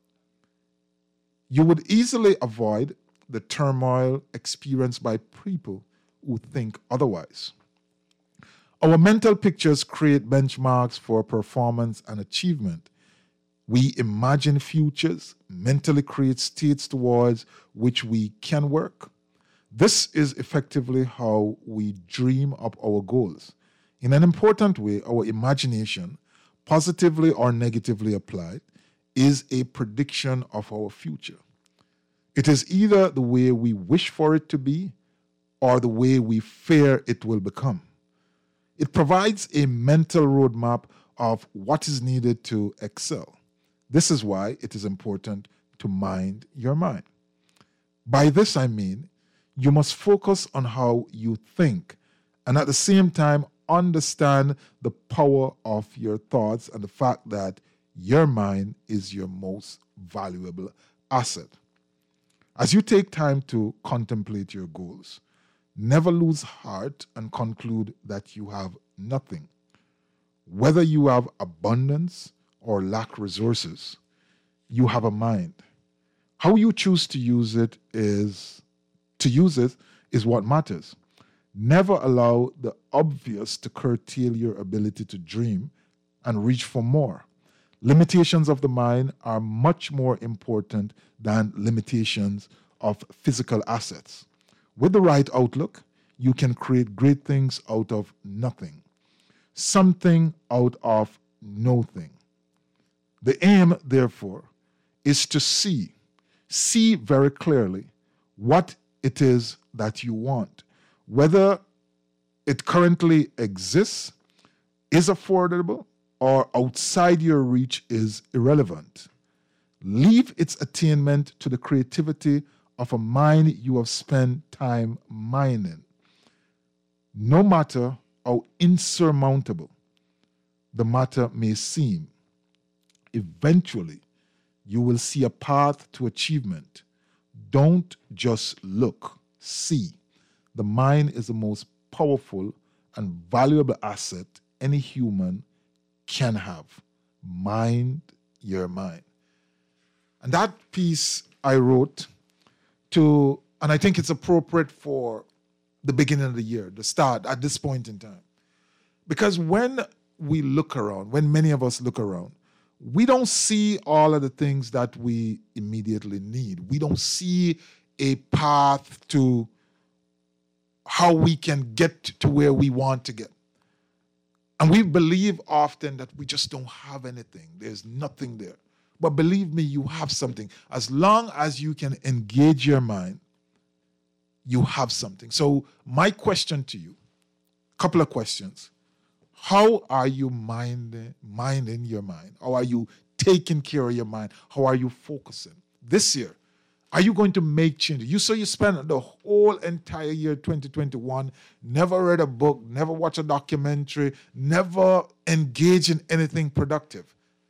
You would easily avoid the turmoil experienced by people who think otherwise. Our mental pictures create benchmarks for performance and achievement. We imagine futures, mentally create states towards which we can work. This is effectively how we dream up our goals. In an important way, our imagination, positively or negatively applied, is a prediction of our future. It is either the way we wish for it to be or the way we fear it will become. It provides a mental roadmap of what is needed to excel. This is why it is important to mind your mind. By this I mean, you must focus on how you think and at the same time understand the power of your thoughts and the fact that your mind is your most valuable asset. As you take time to contemplate your goals, never lose heart and conclude that you have nothing. Whether you have abundance or lack resources, you have a mind. How you choose to use it is what matters. Never allow the obvious to curtail your ability to dream and reach for more. Limitations of the mind are much more important than limitations of physical assets. With the right outlook, you can create great things out of nothing, something out of nothing. The aim, therefore, is to see very clearly what it is that you want. Whether it currently exists, is affordable, or outside your reach is irrelevant. Leave its attainment to the creativity of a mind you have spent time mining. No matter how insurmountable the matter may seem, eventually you will see a path to achievement. Don't just look, see. The mind is the most powerful and valuable asset any human can have. Mind your mind. And that piece I wrote and I think it's appropriate for the beginning of the year, the start at this point in time. Because when we look around, when many of us look around, we don't see all of the things that we immediately need. We don't see a path to how we can get to where we want to get. And we believe often that we just don't have anything. There's nothing there. But believe me, you have something. As long as you can engage your mind, you have something. So my question to you, a couple of questions. How are you minding your mind? How are you taking care of your mind? How are you focusing? This year, are you going to make changes? You spent the whole entire year 2021, never read a book, never watched a documentary, never engaged in anything productive.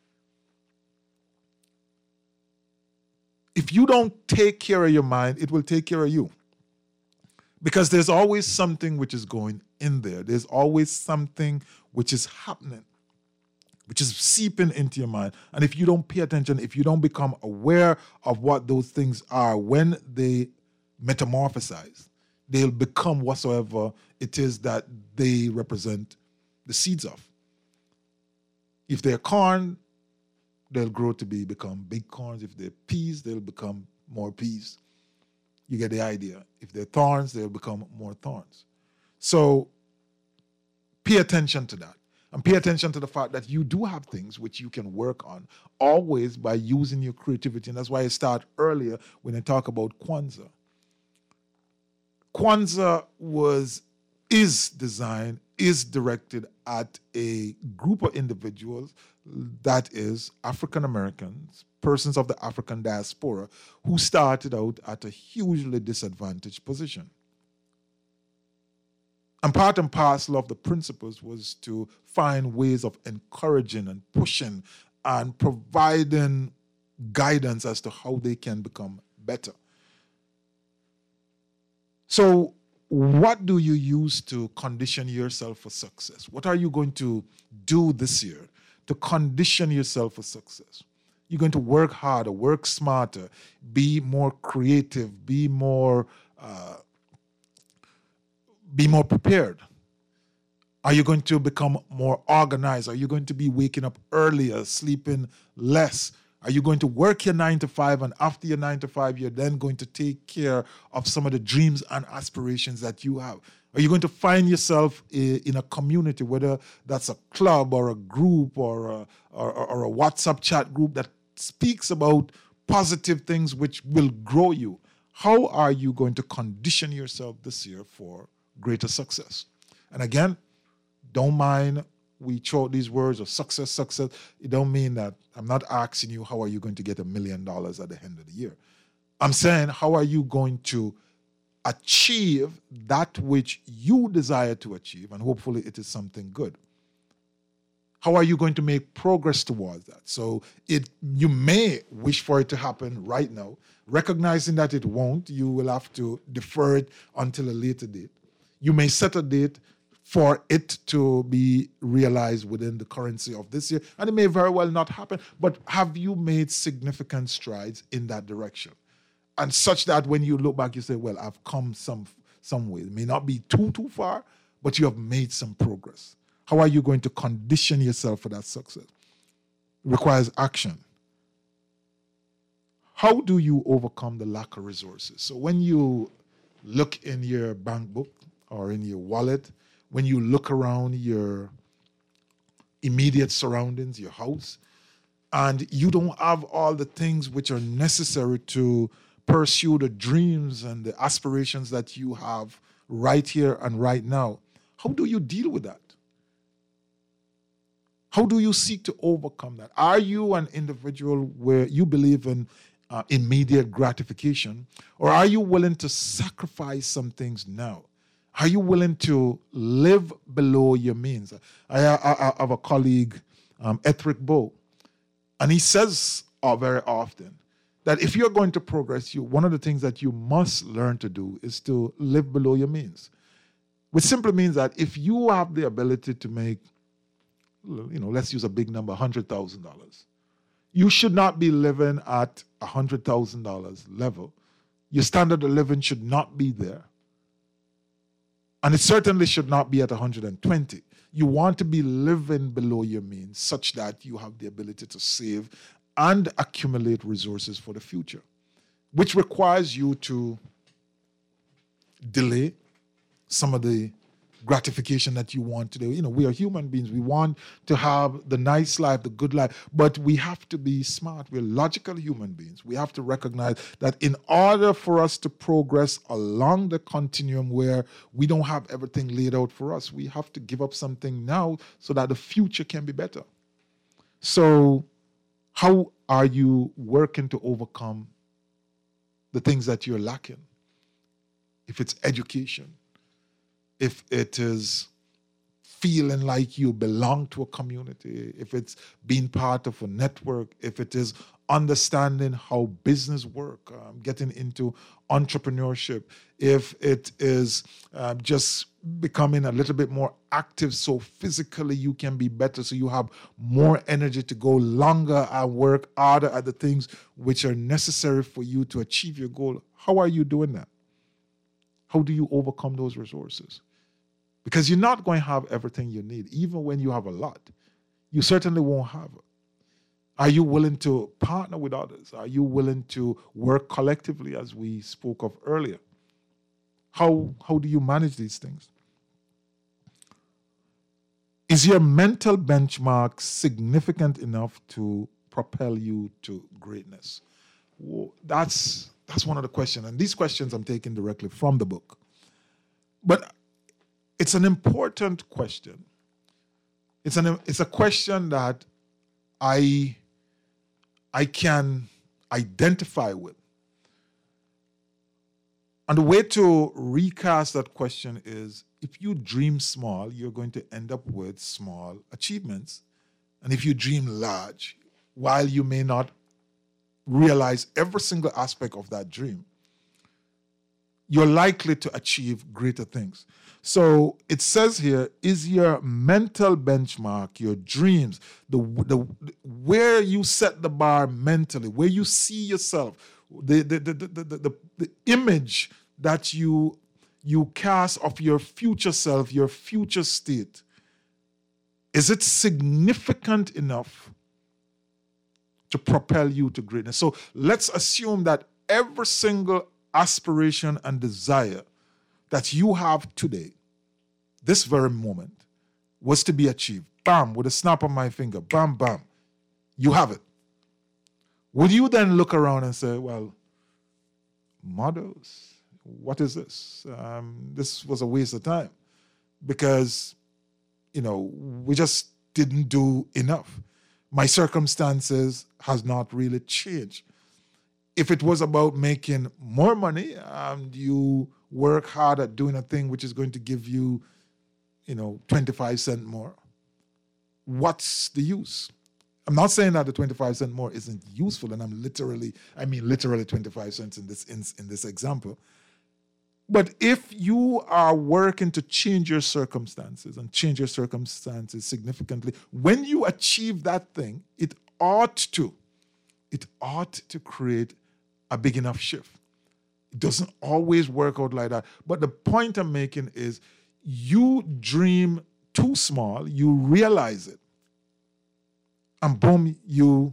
If you don't take care of your mind, it will take care of you. Because there's always something which is going in there. There's always something which is happening, which is seeping into your mind. And if you don't pay attention, if you don't become aware of what those things are, when they metamorphosize, they'll become whatsoever it is that they represent the seeds of. If they're corn, they'll grow to become big corns. If they're peas, they'll become more peas. You get the idea. If they're thorns, they'll become more thorns. So pay attention to that. And pay attention to the fact that you do have things which you can work on, always by using your creativity. And that's why I start earlier when I talk about Kwanzaa. Kwanzaa is directed at a group of individuals, that is African Americans, persons of the African diaspora, who started out at a hugely disadvantaged position. And part and parcel of the principles was to find ways of encouraging and pushing and providing guidance as to how they can become better. So what do you use to condition yourself for success? What are you going to do this year to condition yourself for success? You're going to work harder, work smarter, be more creative, be more prepared. Are you going to become more organized? Are you going to be waking up earlier, sleeping less? Are you going to work your 9 to 5, and after your 9 to 5, you're then going to take care of some of the dreams and aspirations that you have? Are you going to find yourself in a community, whether that's a club or a group or a WhatsApp chat group that speaks about positive things which will grow you? How are you going to condition yourself this year for greater success? And again, don't mind we throw these words of success. It don't mean that I'm not asking you how are you going to get $1 million at the end of the year. I'm saying how are you going to achieve that which you desire to achieve, and hopefully it is something good. How are you going to make progress towards that? So you may wish for it to happen right now, recognizing that it won't. You will have to defer it until a later date. You may set a date for it to be realized within the currency of this year, and it may very well not happen. But have you made significant strides in that direction? and such that when you look back, you say, well, I've come some way. It may not be too far, but you have made some progress. How are you going to condition yourself for that success? It requires action. How do you overcome the lack of resources? So when you look in your bank book or in your wallet, when you look around your immediate surroundings, your house, and you don't have all the things which are necessary to pursue the dreams and the aspirations that you have right here and right now, how do you deal with that? How do you seek to overcome that? Are you an individual where you believe in immediate gratification, or are you willing to sacrifice some things now? Are you willing to live below your means? I have a colleague, Ethric Bow, and he says very often that if you're going to progress, one of the things that you must learn to do is to live below your means, which simply means that if you have the ability to make, let's use a big number, $100,000, you should not be living at $100,000 level. Your standard of living should not be there. And it certainly should not be at 120. You want to be living below your means such that you have the ability to save and accumulate resources for the future, which requires you to delay some of the gratification that you want to do. We are human beings. We want to have the nice life, the good life, but we have to be smart. We're logical human beings. We have to recognize that in order for us to progress along the continuum where we don't have everything laid out for us, we have to give up something now so that the future can be better. So how are you working to overcome the things that you're lacking? If it's education, if it is feeling like you belong to a community, if it's being part of a network, if it is understanding how business work, getting into entrepreneurship, if it is just becoming a little bit more active so physically you can be better, so you have more energy to go longer and work harder at the things which are necessary for you to achieve your goal. How are you doing that? How do you overcome those resources? Because you're not going to have everything you need. Even when you have a lot, you certainly won't have it. Are you willing to partner with others? Are you willing to work collectively, as we spoke of earlier? How do you manage these things? Is your mental benchmark significant enough to propel you to greatness? Well, that's one of the questions. And these questions I'm taking directly from the book. But it's an important question. It's a question that I can identify with. And the way to recast that question is, if you dream small, you're going to end up with small achievements. And if you dream large, while you may not realize every single aspect of that dream, you're likely to achieve greater things. So it says here, is your mental benchmark, your dreams, the where you set the bar mentally, where you see yourself, the image that you cast of your future self, your future state, is it significant enough to propel you to greatness? So let's assume that every single aspiration and desire that you have today, this very moment, was to be achieved. Bam, with a snap of my finger, bam, bam, you have it. Would you then look around and say, well, models, what is this? This was a waste of time because, we just didn't do enough. My circumstances has not really changed. If it was about making more money and you work hard at doing a thing which is going to give you, 25 cents more, what's the use? I'm not saying that the 25 cents more isn't useful, and I mean literally 25 cents in this example. But if you are working to change your circumstances and change your circumstances significantly, when you achieve that thing, it ought to create a big enough shift. It doesn't always work out like that. But the point I'm making is you dream too small, you realize it, and boom, you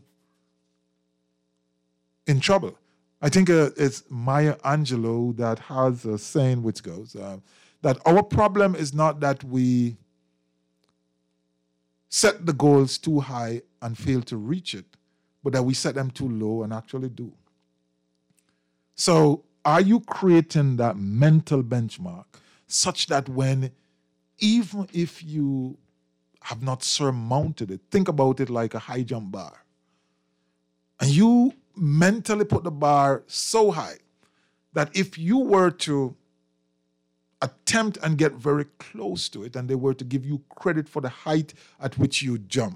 in trouble. I think it's Maya Angelou that has a saying which goes that our problem is not that we set the goals too high and fail to reach it, but that we set them too low and actually do. So are you creating that mental benchmark such that even if you have not surmounted it, think about it like a high jump bar, and you mentally put the bar so high that if you were to attempt and get very close to it and they were to give you credit for the height at which you jump,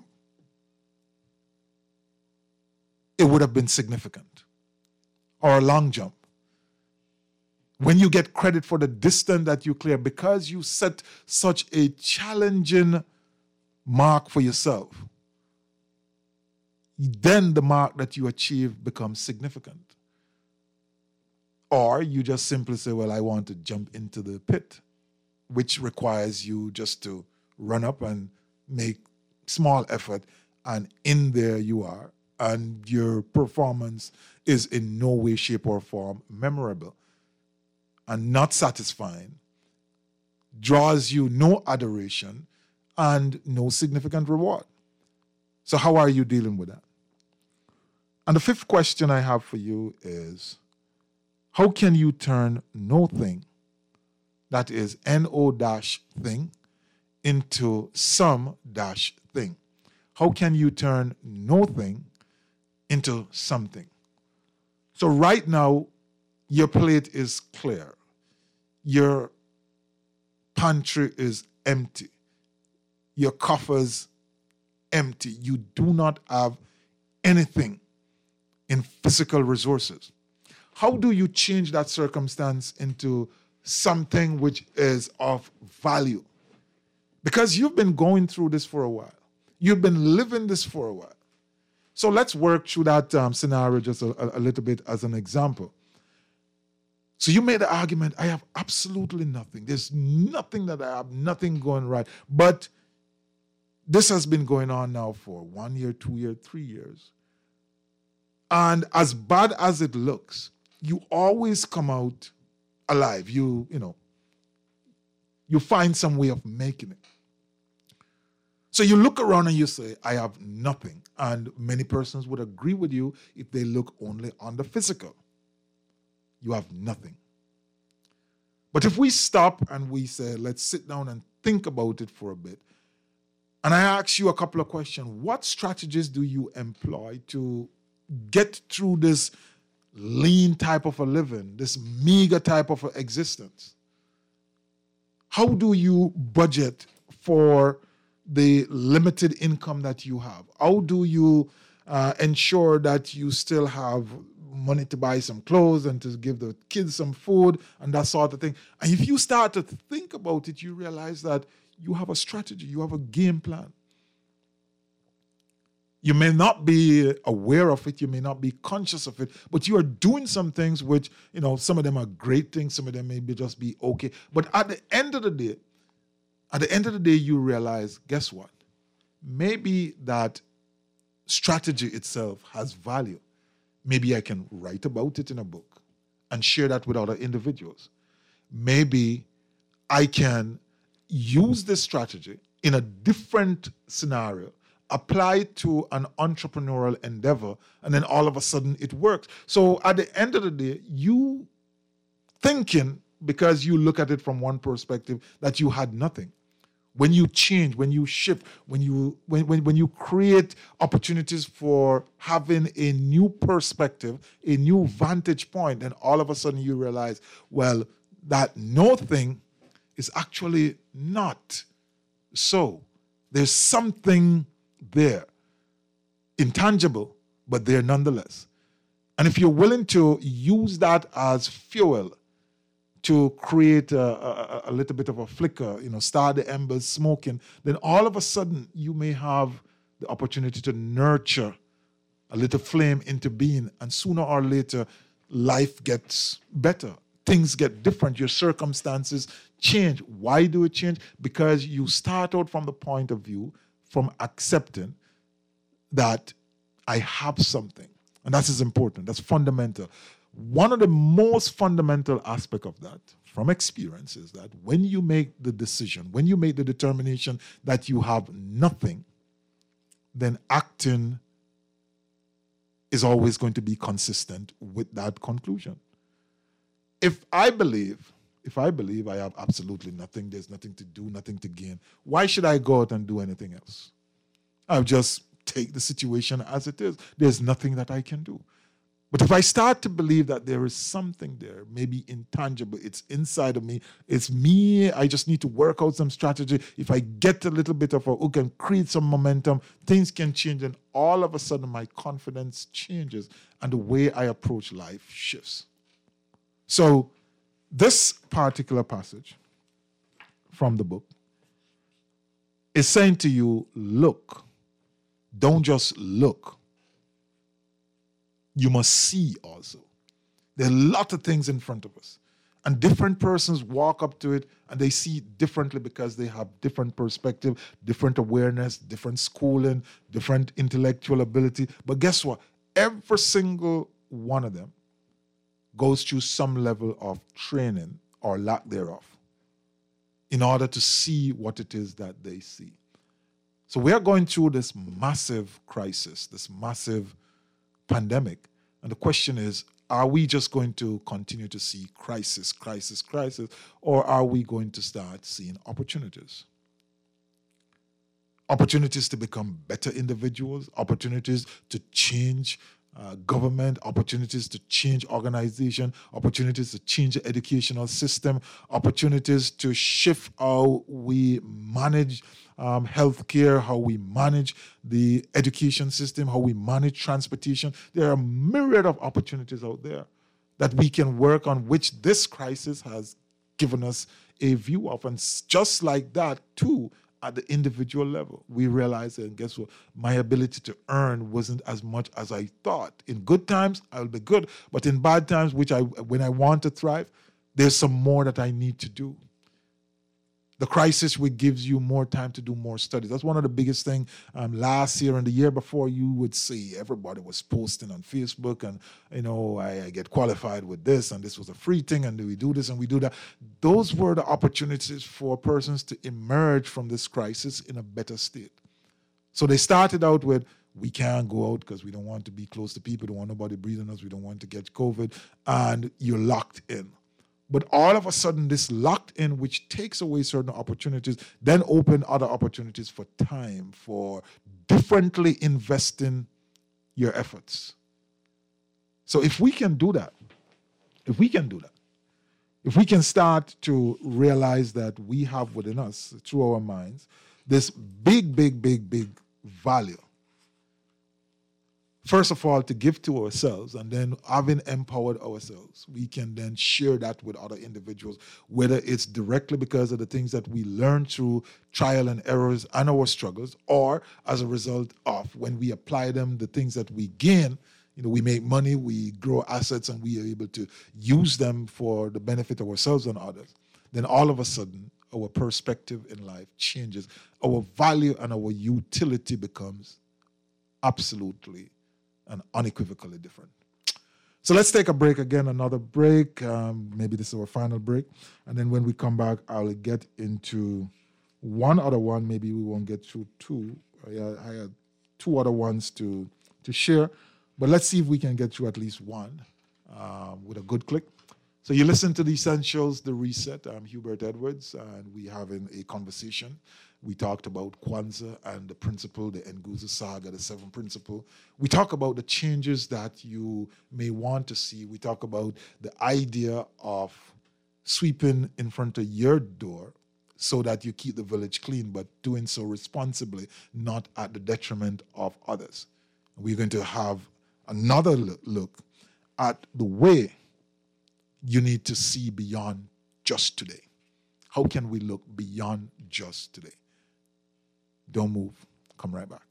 it would have been significant. Or a long jump. When you get credit for the distance that you clear because you set such a challenging mark for yourself, then the mark that you achieve becomes significant. Or you just simply say, well, I want to jump into the pit, which requires you just to run up and make small effort, and in there you are, and your performance is in no way, shape, or form memorable and not satisfying, draws you no adoration and no significant reward. So how are you dealing with that? And the fifth question I have for you is, how can you turn no thing, that is no-thing, into some-thing? How can you turn no thing into something? So right now, your plate is clear. Your pantry is empty. Your coffers empty. You do not have anything in physical resources. How do you change that circumstance into something which is of value? Because you've been going through this for a while. You've been living this for a while. So let's work through that scenario just a little bit as an example. So you made the argument, I have absolutely nothing. There's nothing that I have, nothing going right. But this has been going on now for 1 year, 2 years, 3 years. And as bad as it looks, you always come out alive. You find some way of making it. So you look around and you say, I have nothing. And many persons would agree with you if they look only on the physical. You have nothing. But if we stop and we say, let's sit down and think about it for a bit, and I ask you a couple of questions, what strategies do you employ to get through this lean type of a living, this meager type of existence? How do you budget for the limited income that you have? How do you ensure that you still have money to buy some clothes and to give the kids some food and that sort of thing? And if you start to think about it, you realize that you have a strategy, you have a game plan. You may not be aware of it, you may not be conscious of it, but you are doing some things which, some of them are great things, some of them may just be okay. But at the end of the day, you realize, guess what? Maybe that strategy itself has value. Maybe I can write about it in a book and share that with other individuals. Maybe I can use this strategy in a different scenario, apply it to an entrepreneurial endeavor, and then all of a sudden it works. So at the end of the day, you thinking, because you look at it from one perspective, that you had nothing. When you change, when you shift, when you create opportunities for having a new perspective, a new vantage point, then all of a sudden you realize, well, that no thing is actually not so. There's something there, intangible, but there nonetheless. And if you're willing to use that as fuel to create a little bit of a flicker, start the embers smoking, then all of a sudden you may have the opportunity to nurture a little flame into being, and sooner or later life gets better. Things get different. Your circumstances change. Why do it change? Because you start out from the point of view from accepting that I have something. And that is important. That's fundamental. One of the most fundamental aspects of that from experience is that when you make the decision, when you make the determination that you have nothing, then acting is always going to be consistent with that conclusion. If I believe I have absolutely nothing, there's nothing to do, nothing to gain, why should I go out and do anything else? I'll just take the situation as it is. There's nothing that I can do. But if I start to believe that there is something there, maybe intangible, it's inside of me, it's me, I just need to work out some strategy. If I get a little bit of a hook and create some momentum, things can change, and all of a sudden my confidence changes and the way I approach life shifts. So this particular passage from the book is saying to you, look, don't just look. You must see also. There are a lot of things in front of us. And different persons walk up to it and they see differently because they have different perspective, different awareness, different schooling, different intellectual ability. But guess what? Every single one of them goes through some level of training or lack thereof in order to see what it is that they see. So we are going through this massive crisis, this massive pandemic. And the question is, are we just going to continue to see crisis, or are we going to start seeing opportunities? Opportunities to become better individuals, opportunities to change government, opportunities to change organization, opportunities to change the educational system, opportunities to shift how we manage healthcare, how we manage the education system, how we manage transportation. There are a myriad of opportunities out there that we can work on, which this crisis has given us a view of. And just like that, too, at the individual level, we realize, and guess what? My ability to earn wasn't as much as I thought. In good times, I'll be good. But in bad times, when I want to thrive, there's some more that I need to do. The crisis which gives you more time to do more studies. That's one of the biggest things. Last year and the year before, you would see everybody was posting on Facebook and, I get qualified with this and this was a free thing and we do this and we do that. Those were the opportunities for persons to emerge from this crisis in a better state. So they started out with, we can't go out because we don't want to be close to people, don't want nobody breathing us, we don't want to get COVID, and you're locked in. But all of a sudden, this locked in, which takes away certain opportunities, then open other opportunities for time, for differently investing your efforts. So if we can do that, if we can start to realize that we have within us, through our minds, this big value, first of all, to give to ourselves, and then having empowered ourselves, we can then share that with other individuals, whether it's directly because of the things that we learn through trial and errors and our struggles, or as a result of when we apply them, the things that we gain, we make money, we grow assets, and we are able to use them for the benefit of ourselves and others. Then all of a sudden, our perspective in life changes. Our value and our utility becomes absolutely and unequivocally different. So let's take a break again, another break. Maybe this is our final break. And then when we come back, I'll get into one other one. Maybe we won't get through two. I had two other ones to share. But let's see if we can get through at least one with a good click. So you listen to The Essentials, The Reset. I'm Hubert Edwards, and we're having a conversation. We talked about Kwanzaa and the principle, the Nguzo Saga, the 7 principle. We talk about the changes that you may want to see. We talk about the idea of sweeping in front of your door so that you keep the village clean, but doing so responsibly, not at the detriment of others. We're going to have another look at the way you need to see beyond just today. How can we look beyond just today? Don't move. Come right back.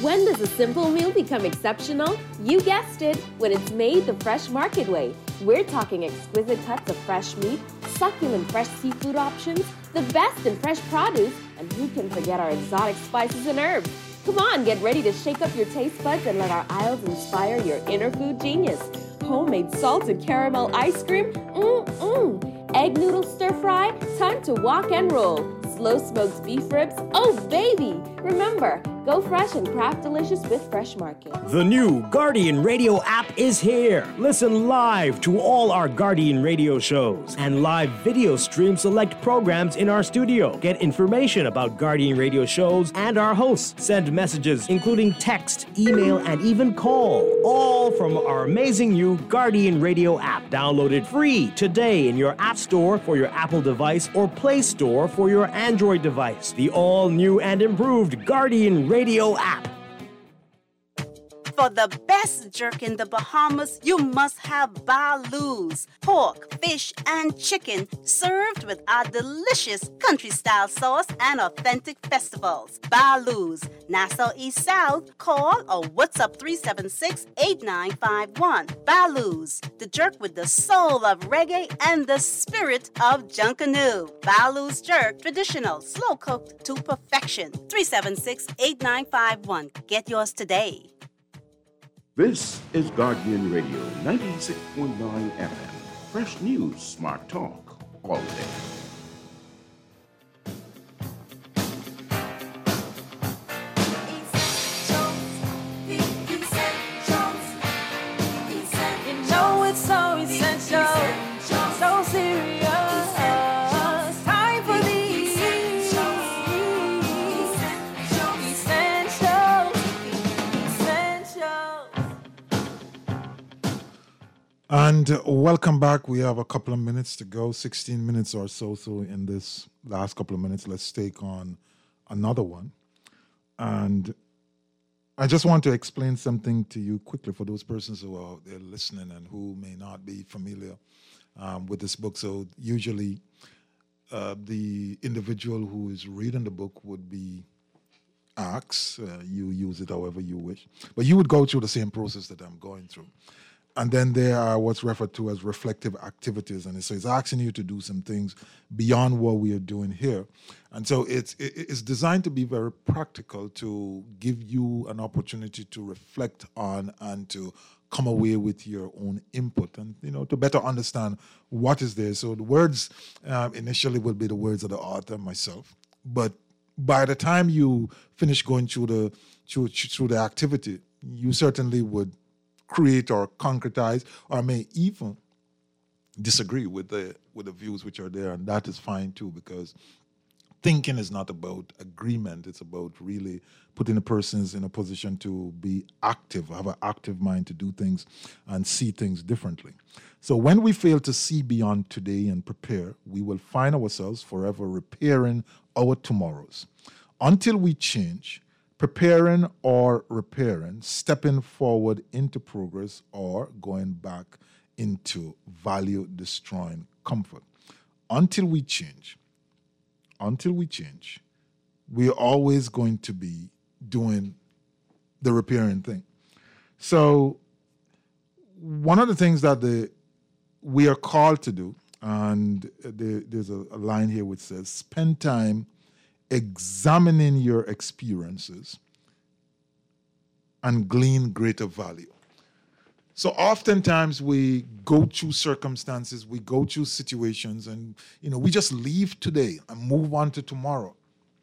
When does a simple meal become exceptional? You guessed it, when it's made the fresh market way. We're talking exquisite cuts of fresh meat, succulent fresh seafood options, the best in fresh produce, and who can forget our exotic spices and herbs? Come on, get ready to shake up your taste buds and let our aisles inspire your inner food genius. Homemade salted caramel ice cream? Egg noodle stir fry? Time to walk and roll. Slow smoked beef ribs? Oh, baby! Remember, go fresh and craft delicious with Fresh Market. The new Guardian Radio app is here. Listen live to all our Guardian Radio shows and live video stream select programs in our studio. Get information about Guardian Radio shows and our hosts. Send messages, including text, email, and even call. All from our amazing new Guardian Radio app. Download it free today in your App Store for your Apple device or Play Store for your Android device. The all-new and improved Guardian Radio app. For the best jerk in the Bahamas, you must have Baloo's. Pork, fish, and chicken served with our delicious country-style sauce and authentic festivals. Baloo's, Nassau East South. Call or WhatsApp 376-8951. Baloo's, the jerk with the soul of reggae and the spirit of Junkanoo. Baloo's jerk, traditional, slow-cooked to perfection. 376-8951. Get yours today. This is Guardian Radio 96.9 FM. Fresh news, smart talk, all day. And welcome back. We have a couple of minutes to go, 16 minutes or so. So in this last couple of minutes, let's take on another one. And I just want to explain something to you quickly for those persons who are out there listening and who may not be familiar with this book. So usually the individual who is reading the book would be asked, you use it however you wish, but you would go through the same process that I'm going through. And then there are what's referred to as reflective activities. And so it's asking you to do some things beyond what we are doing here. And so it's designed to be very practical, to give you an opportunity to reflect on and to come away with your own input and, to better understand what is there. So the words initially will be the words of the author, myself. But by the time you finish going through the activity, you certainly would create or concretize, or may even disagree with the views which are there, and that is fine too, because thinking is not about agreement. It's about really putting the persons in a position to be active, have an active mind to do things and see things differently. So when we fail to see beyond today and prepare, we will find ourselves forever repairing our tomorrows. Until we change, preparing or repairing, stepping forward into progress, or going back into value-destroying comfort. Until we change, we're always going to be doing the repairing thing. So one of the things that we are called to do, and there's a line here which says, spend time examining your experiences and glean greater value. So oftentimes we go through circumstances, we go through situations, and we just leave today and move on to tomorrow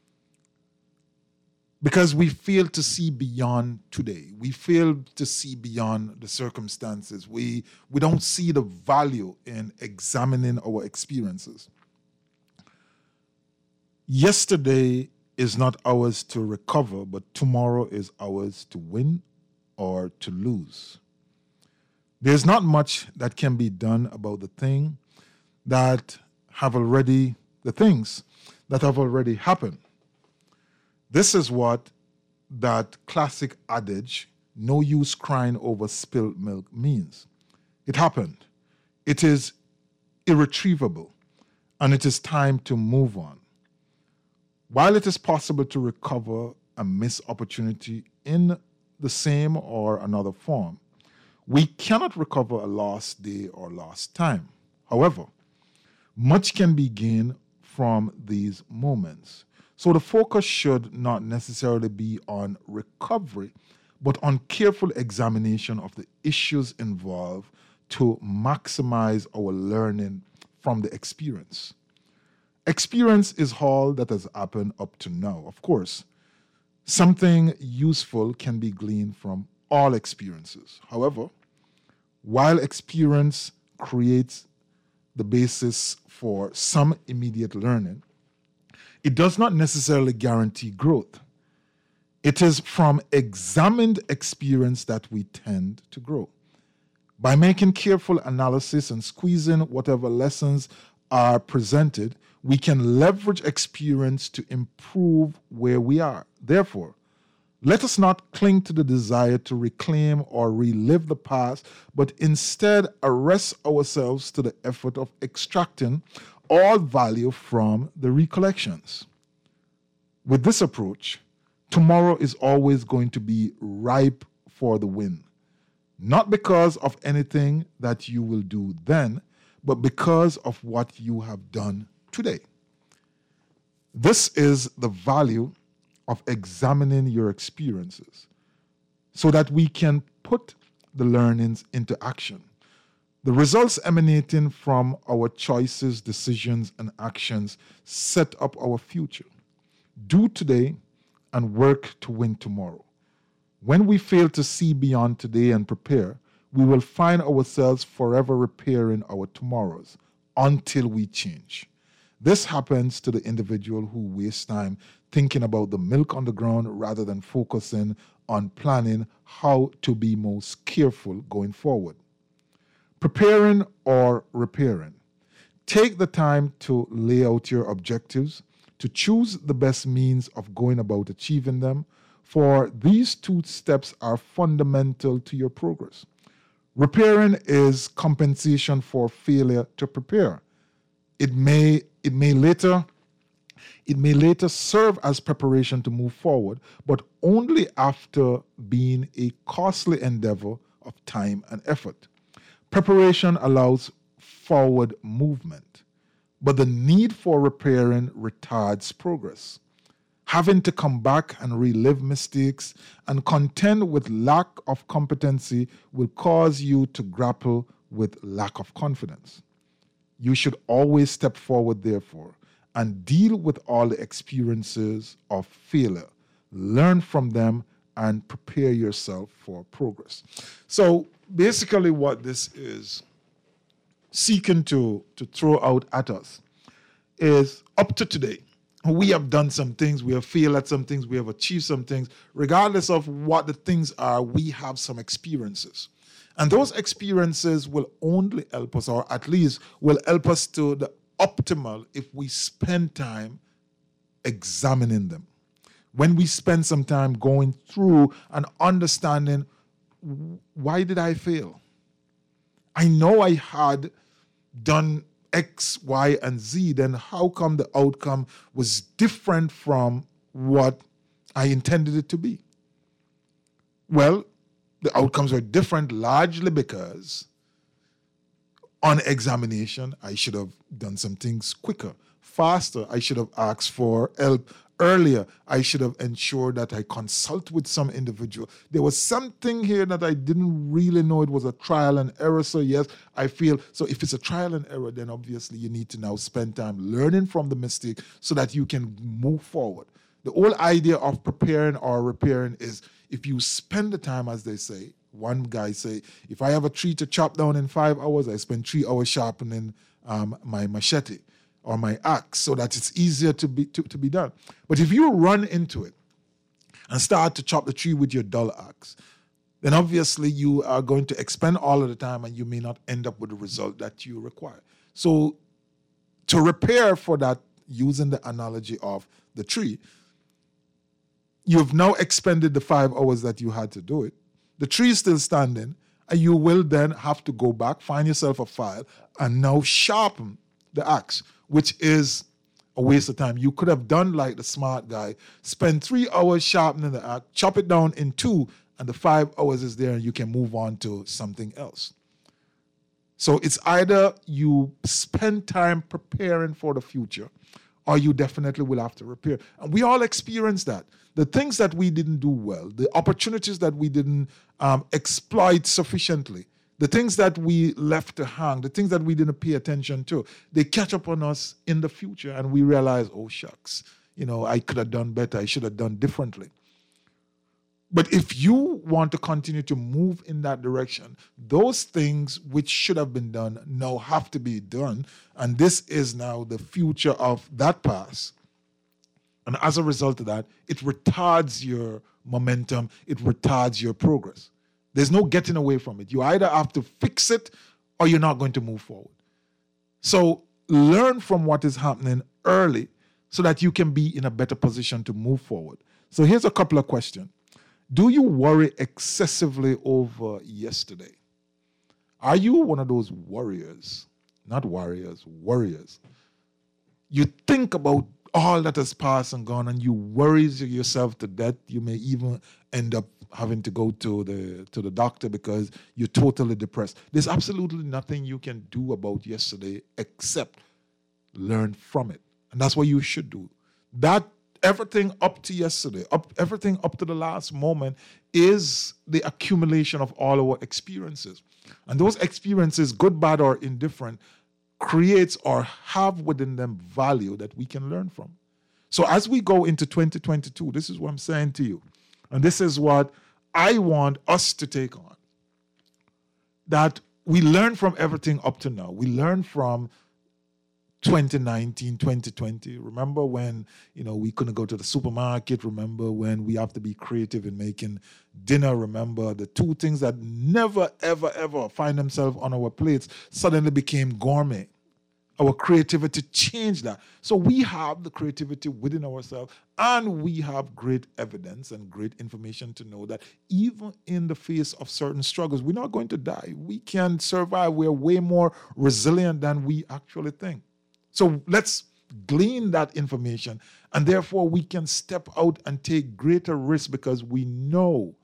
because we fail to see beyond today. We fail to see beyond the circumstances. We don't see the value in examining our experiences. Yesterday is not ours to recover, but tomorrow is ours to win or to lose. There's not much that can be done about the things that have already happened. This is what that classic adage, no use crying over spilled milk, means. It happened. It is irretrievable, and it is time to move on. While it is possible to recover a missed opportunity in the same or another form. We cannot recover a lost day or lost time. However, much can be gained from these moments. So the focus should not necessarily be on recovery, but on careful examination of the issues involved to maximize our learning from the experience. Experience is all that has happened up to now. Of course, something useful can be gleaned from all experiences. However, while experience creates the basis for some immediate learning, it does not necessarily guarantee growth. It is from examined experience that we tend to grow. By making careful analysis and squeezing whatever lessons are presented, we can leverage experience to improve where we are. Therefore, let us not cling to the desire to reclaim or relive the past, but instead arrest ourselves to the effort of extracting all value from the recollections. With this approach, tomorrow is always going to be ripe for the win, not because of anything that you will do then, but because of what you have done today. This is the value of examining your experiences so that we can put the learnings into action. The results emanating from our choices, decisions, and actions set up our future. Do today and work to win tomorrow. When we fail to see beyond today and prepare, we will find ourselves forever repairing our tomorrows until we change. This happens to the individual who wastes time thinking about the milk on the ground rather than focusing on planning how to be most careful going forward. Preparing or repairing. Take the time to lay out your objectives, to choose the best means of going about achieving them, for these two steps are fundamental to your progress. Repairing is compensation for failure to prepare. It may later serve as preparation to move forward, but only after being a costly endeavor of time and effort. Preparation allows forward movement, but the need for repairing retards progress. Having to come back and relive mistakes and contend with lack of competency will cause you to grapple with lack of confidence. You should always step forward, therefore, and deal with all the experiences of failure. Learn from them and prepare yourself for progress. So basically what this is seeking to throw out at us is up to today. We have done some things, we have failed at some things, we have achieved some things. Regardless of what the things are, we have some experiences. And those experiences will only help us, or at least will help us to the optimal if we spend time examining them. When we spend some time going through and understanding, why did I fail? I know I had done X, Y, and Z, then how come the outcome was different from what I intended it to be? Well, the outcomes were different largely because on examination, I should have done some things quicker, faster. I should have asked for help earlier. I should have ensured that I consult with some individual. There was something here that I didn't really know. It was a trial and error. So yes, I feel, so if it's a trial and error, then obviously you need to now spend time learning from the mistake so that you can move forward. The whole idea of preparing or repairing is if you spend the time, as they say, one guy say, if I have a tree to chop down in 5 hours, I spend 3 hours sharpening my machete or my axe so that it's easier to be done. But if you run into it and start to chop the tree with your dull axe, then obviously you are going to expend all of the time and you may not end up with the result that you require. So to repair for that, using the analogy of the tree, you've now expended the 5 hours that you had to do it. The tree is still standing, and you will then have to go back, find yourself a file, and now sharpen the axe, which is a waste of time. You could have done like the smart guy, spend 3 hours sharpening the axe, chop it down in 2, and the 5 hours is there and you can move on to something else. So it's either you spend time preparing for the future or you definitely will have to repair. And we all experience that. The things that we didn't do well, the opportunities that we didn't exploit sufficiently, the things that we left to hang, the things that we didn't pay attention to, they catch up on us in the future and we realize, oh, shucks, I could have done better. I should have done differently. But if you want to continue to move in that direction, those things which should have been done now have to be done. And this is now the future of that past. And as a result of that, it retards your momentum. It retards your progress. There's no getting away from it. You either have to fix it or you're not going to move forward. So learn from what is happening early so that you can be in a better position to move forward. So here's a couple of questions. Do you worry excessively over yesterday? Are you one of those warriors? Not warriors, warriors. You think about all that has passed and gone and you worry yourself to death. You may even end up having to go to the doctor because you're totally depressed. There's absolutely nothing you can do about yesterday except learn from it. And that's what you should do. That everything up to yesterday, everything up to the last moment is the accumulation of all our experiences. And those experiences, good, bad, or indifferent, creates or have within them value that we can learn from. So as we go into 2022, this is what I'm saying to you. And this is what I want us to take on. That we learn from everything up to now. We learn from 2019, 2020. Remember when, we couldn't go to the supermarket. Remember when we have to be creative in making dinner. Remember the 2 things that never, ever, ever find themselves on our plates suddenly became gourmet. Our creativity changed that. So we have the creativity within ourselves and we have great evidence and great information to know that even in the face of certain struggles, we're not going to die. We can survive. We're way more resilient than we actually think. So let's glean that information, and therefore we can step out and take greater risks because we know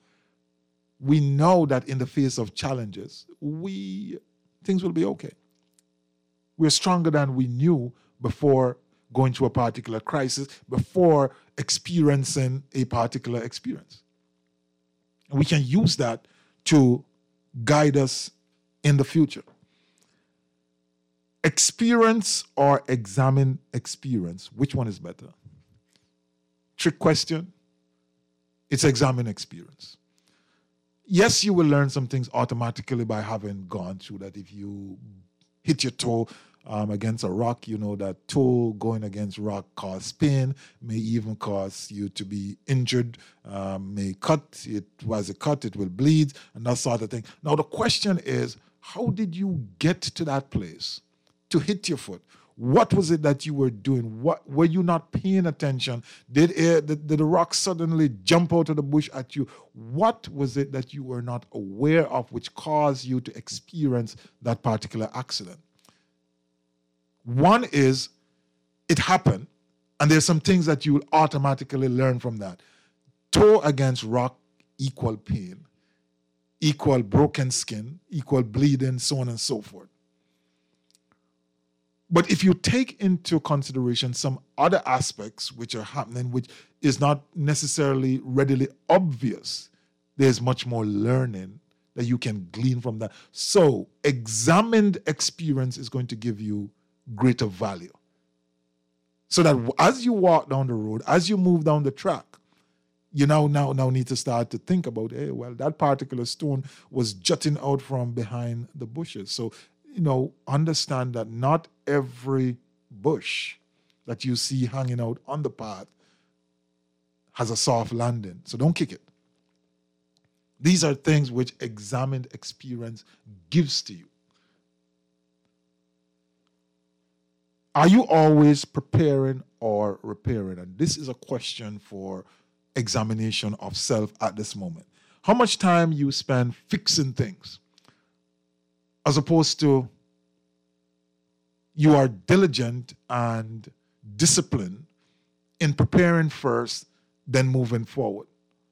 that in the face of challenges, things will be okay. We're stronger than we knew before going through a particular crisis, before experiencing a particular experience. And we can use that to guide us in the future. Experience or examine experience? Which one is better? Trick question. It's examine experience. Yes, you will learn some things automatically by having gone through that. If you hit your toe against a rock, you know that toe going against rock cause pain, may even cause you to be injured, may cut. It was a cut, it will bleed, and that sort of thing. Now the question is, how did you get to that place? To hit your foot? What was it that you were doing? What were you not paying attention? Did the rock suddenly jump out of the bush at you? What was it that you were not aware of which caused you to experience that particular accident? One is it happened, and there's some things that you will automatically learn from that. Toe against rock equal pain, equal broken skin, equal bleeding, so on and so forth. But if you take into consideration some other aspects which are happening, which is not necessarily readily obvious, there's much more learning that you can glean from that. So examined experience is going to give you greater value. So that as you walk down the road, as you move down the track, you now need to start to think about, hey, well, that particular stone was jutting out from behind the bushes. So understand that not every bush that you see hanging out on the path has a soft landing. So don't kick it. These are things which examined experience gives to you. Are you always preparing or repairing? And this is a question for examination of self at this moment. How much time you spend fixing things, as opposed to you are diligent and discipline in preparing first, then moving forward?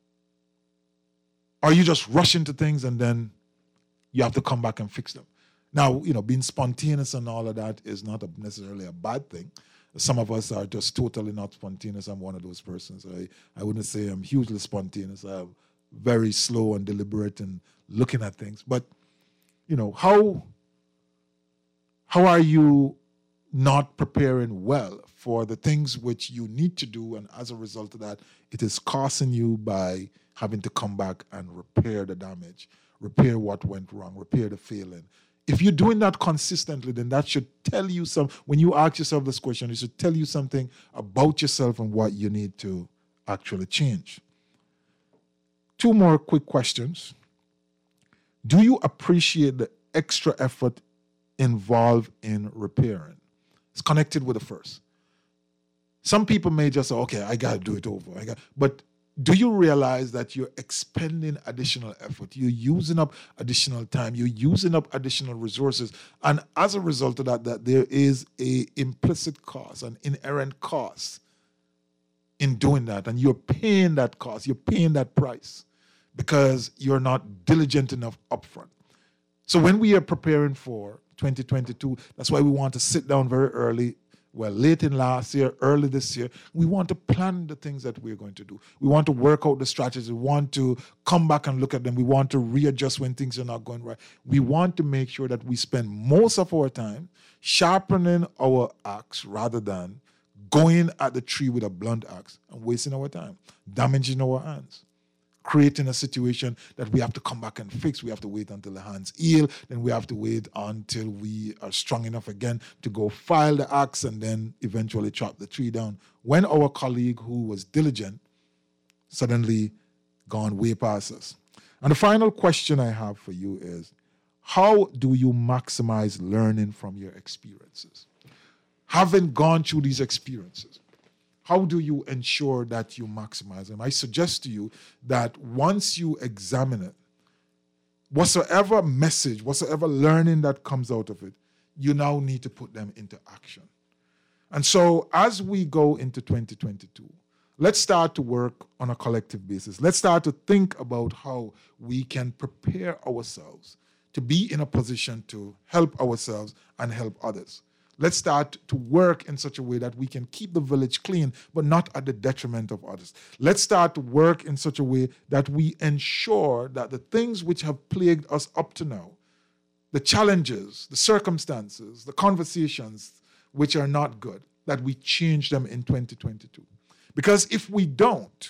Or you just rush into things and then you have to come back and fix them? Now, being spontaneous and all of that is not necessarily a bad thing. Some of us are just totally not spontaneous. I'm one of those persons. I wouldn't say I'm hugely spontaneous. I'm very slow and deliberate in looking at things. But, how are you not preparing well for the things which you need to do, and as a result of that, it is costing you by having to come back and repair the damage, repair what went wrong, repair the failing? If you're doing that consistently, then that should tell you when you ask yourself this question, it should tell you something about yourself and what you need to actually change. 2 more quick questions. Do you appreciate the extra effort involved in repairing? It's connected with the first. Some people may just say, okay, I got to do it over. But do you realize that you're expending additional effort? You're using up additional time. You're using up additional resources. And as a result of that there is an implicit cost, an inherent cost in doing that. And you're paying that cost. You're paying that price because you're not diligent enough upfront. So when we are preparing for 2022, that's why we want to sit down very early. Well, late in last year, early this year, we want to plan the things that we're going to do. We want to work out the strategies. We want to come back and look at them. We want to readjust when things are not going right. We want to make sure that we spend most of our time sharpening our axe rather than going at the tree with a blunt axe and wasting our time, damaging our hands, creating a situation that we have to come back and fix. We have to wait until the hands heal. Then we have to wait until we are strong enough again to go file the axe and then eventually chop the tree down. When our colleague who was diligent suddenly gone way past us. And the final question I have for you is, how do you maximize learning from your experiences? Having gone through these experiences, how do you ensure that you maximize them? I suggest to you that once you examine it, whatsoever message, whatsoever learning that comes out of it, you now need to put them into action. And so as we go into 2022, let's start to work on a collective basis. Let's start to think about how we can prepare ourselves to be in a position to help ourselves and help others. Let's start to work in such a way that we can keep the village clean, but not at the detriment of others. Let's start to work in such a way that we ensure that the things which have plagued us up to now, the challenges, the circumstances, the conversations which are not good, that we change them in 2022. Because if we don't,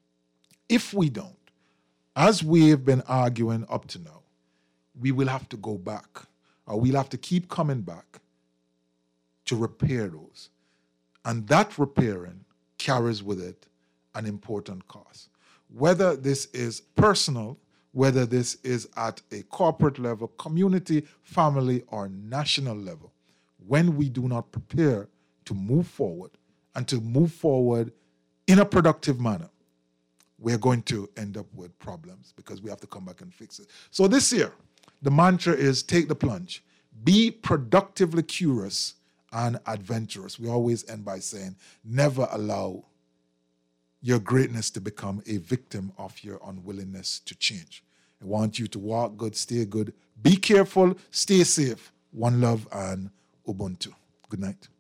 as we have been arguing up to now, we will have to go back, or we'll have to keep coming back to repair those. And that repairing carries with it an important cost. Whether this is personal, whether this is at a corporate level, community, family, or national level, when we do not prepare to move forward and to move forward in a productive manner, we're going to end up with problems because we have to come back and fix it. So this year, the mantra is take the plunge. Be productively curious and adventurous. We always end by saying, never allow your greatness to become a victim of your unwillingness to change. I want you to walk good, stay good, be careful, stay safe. One love and Ubuntu. Good night.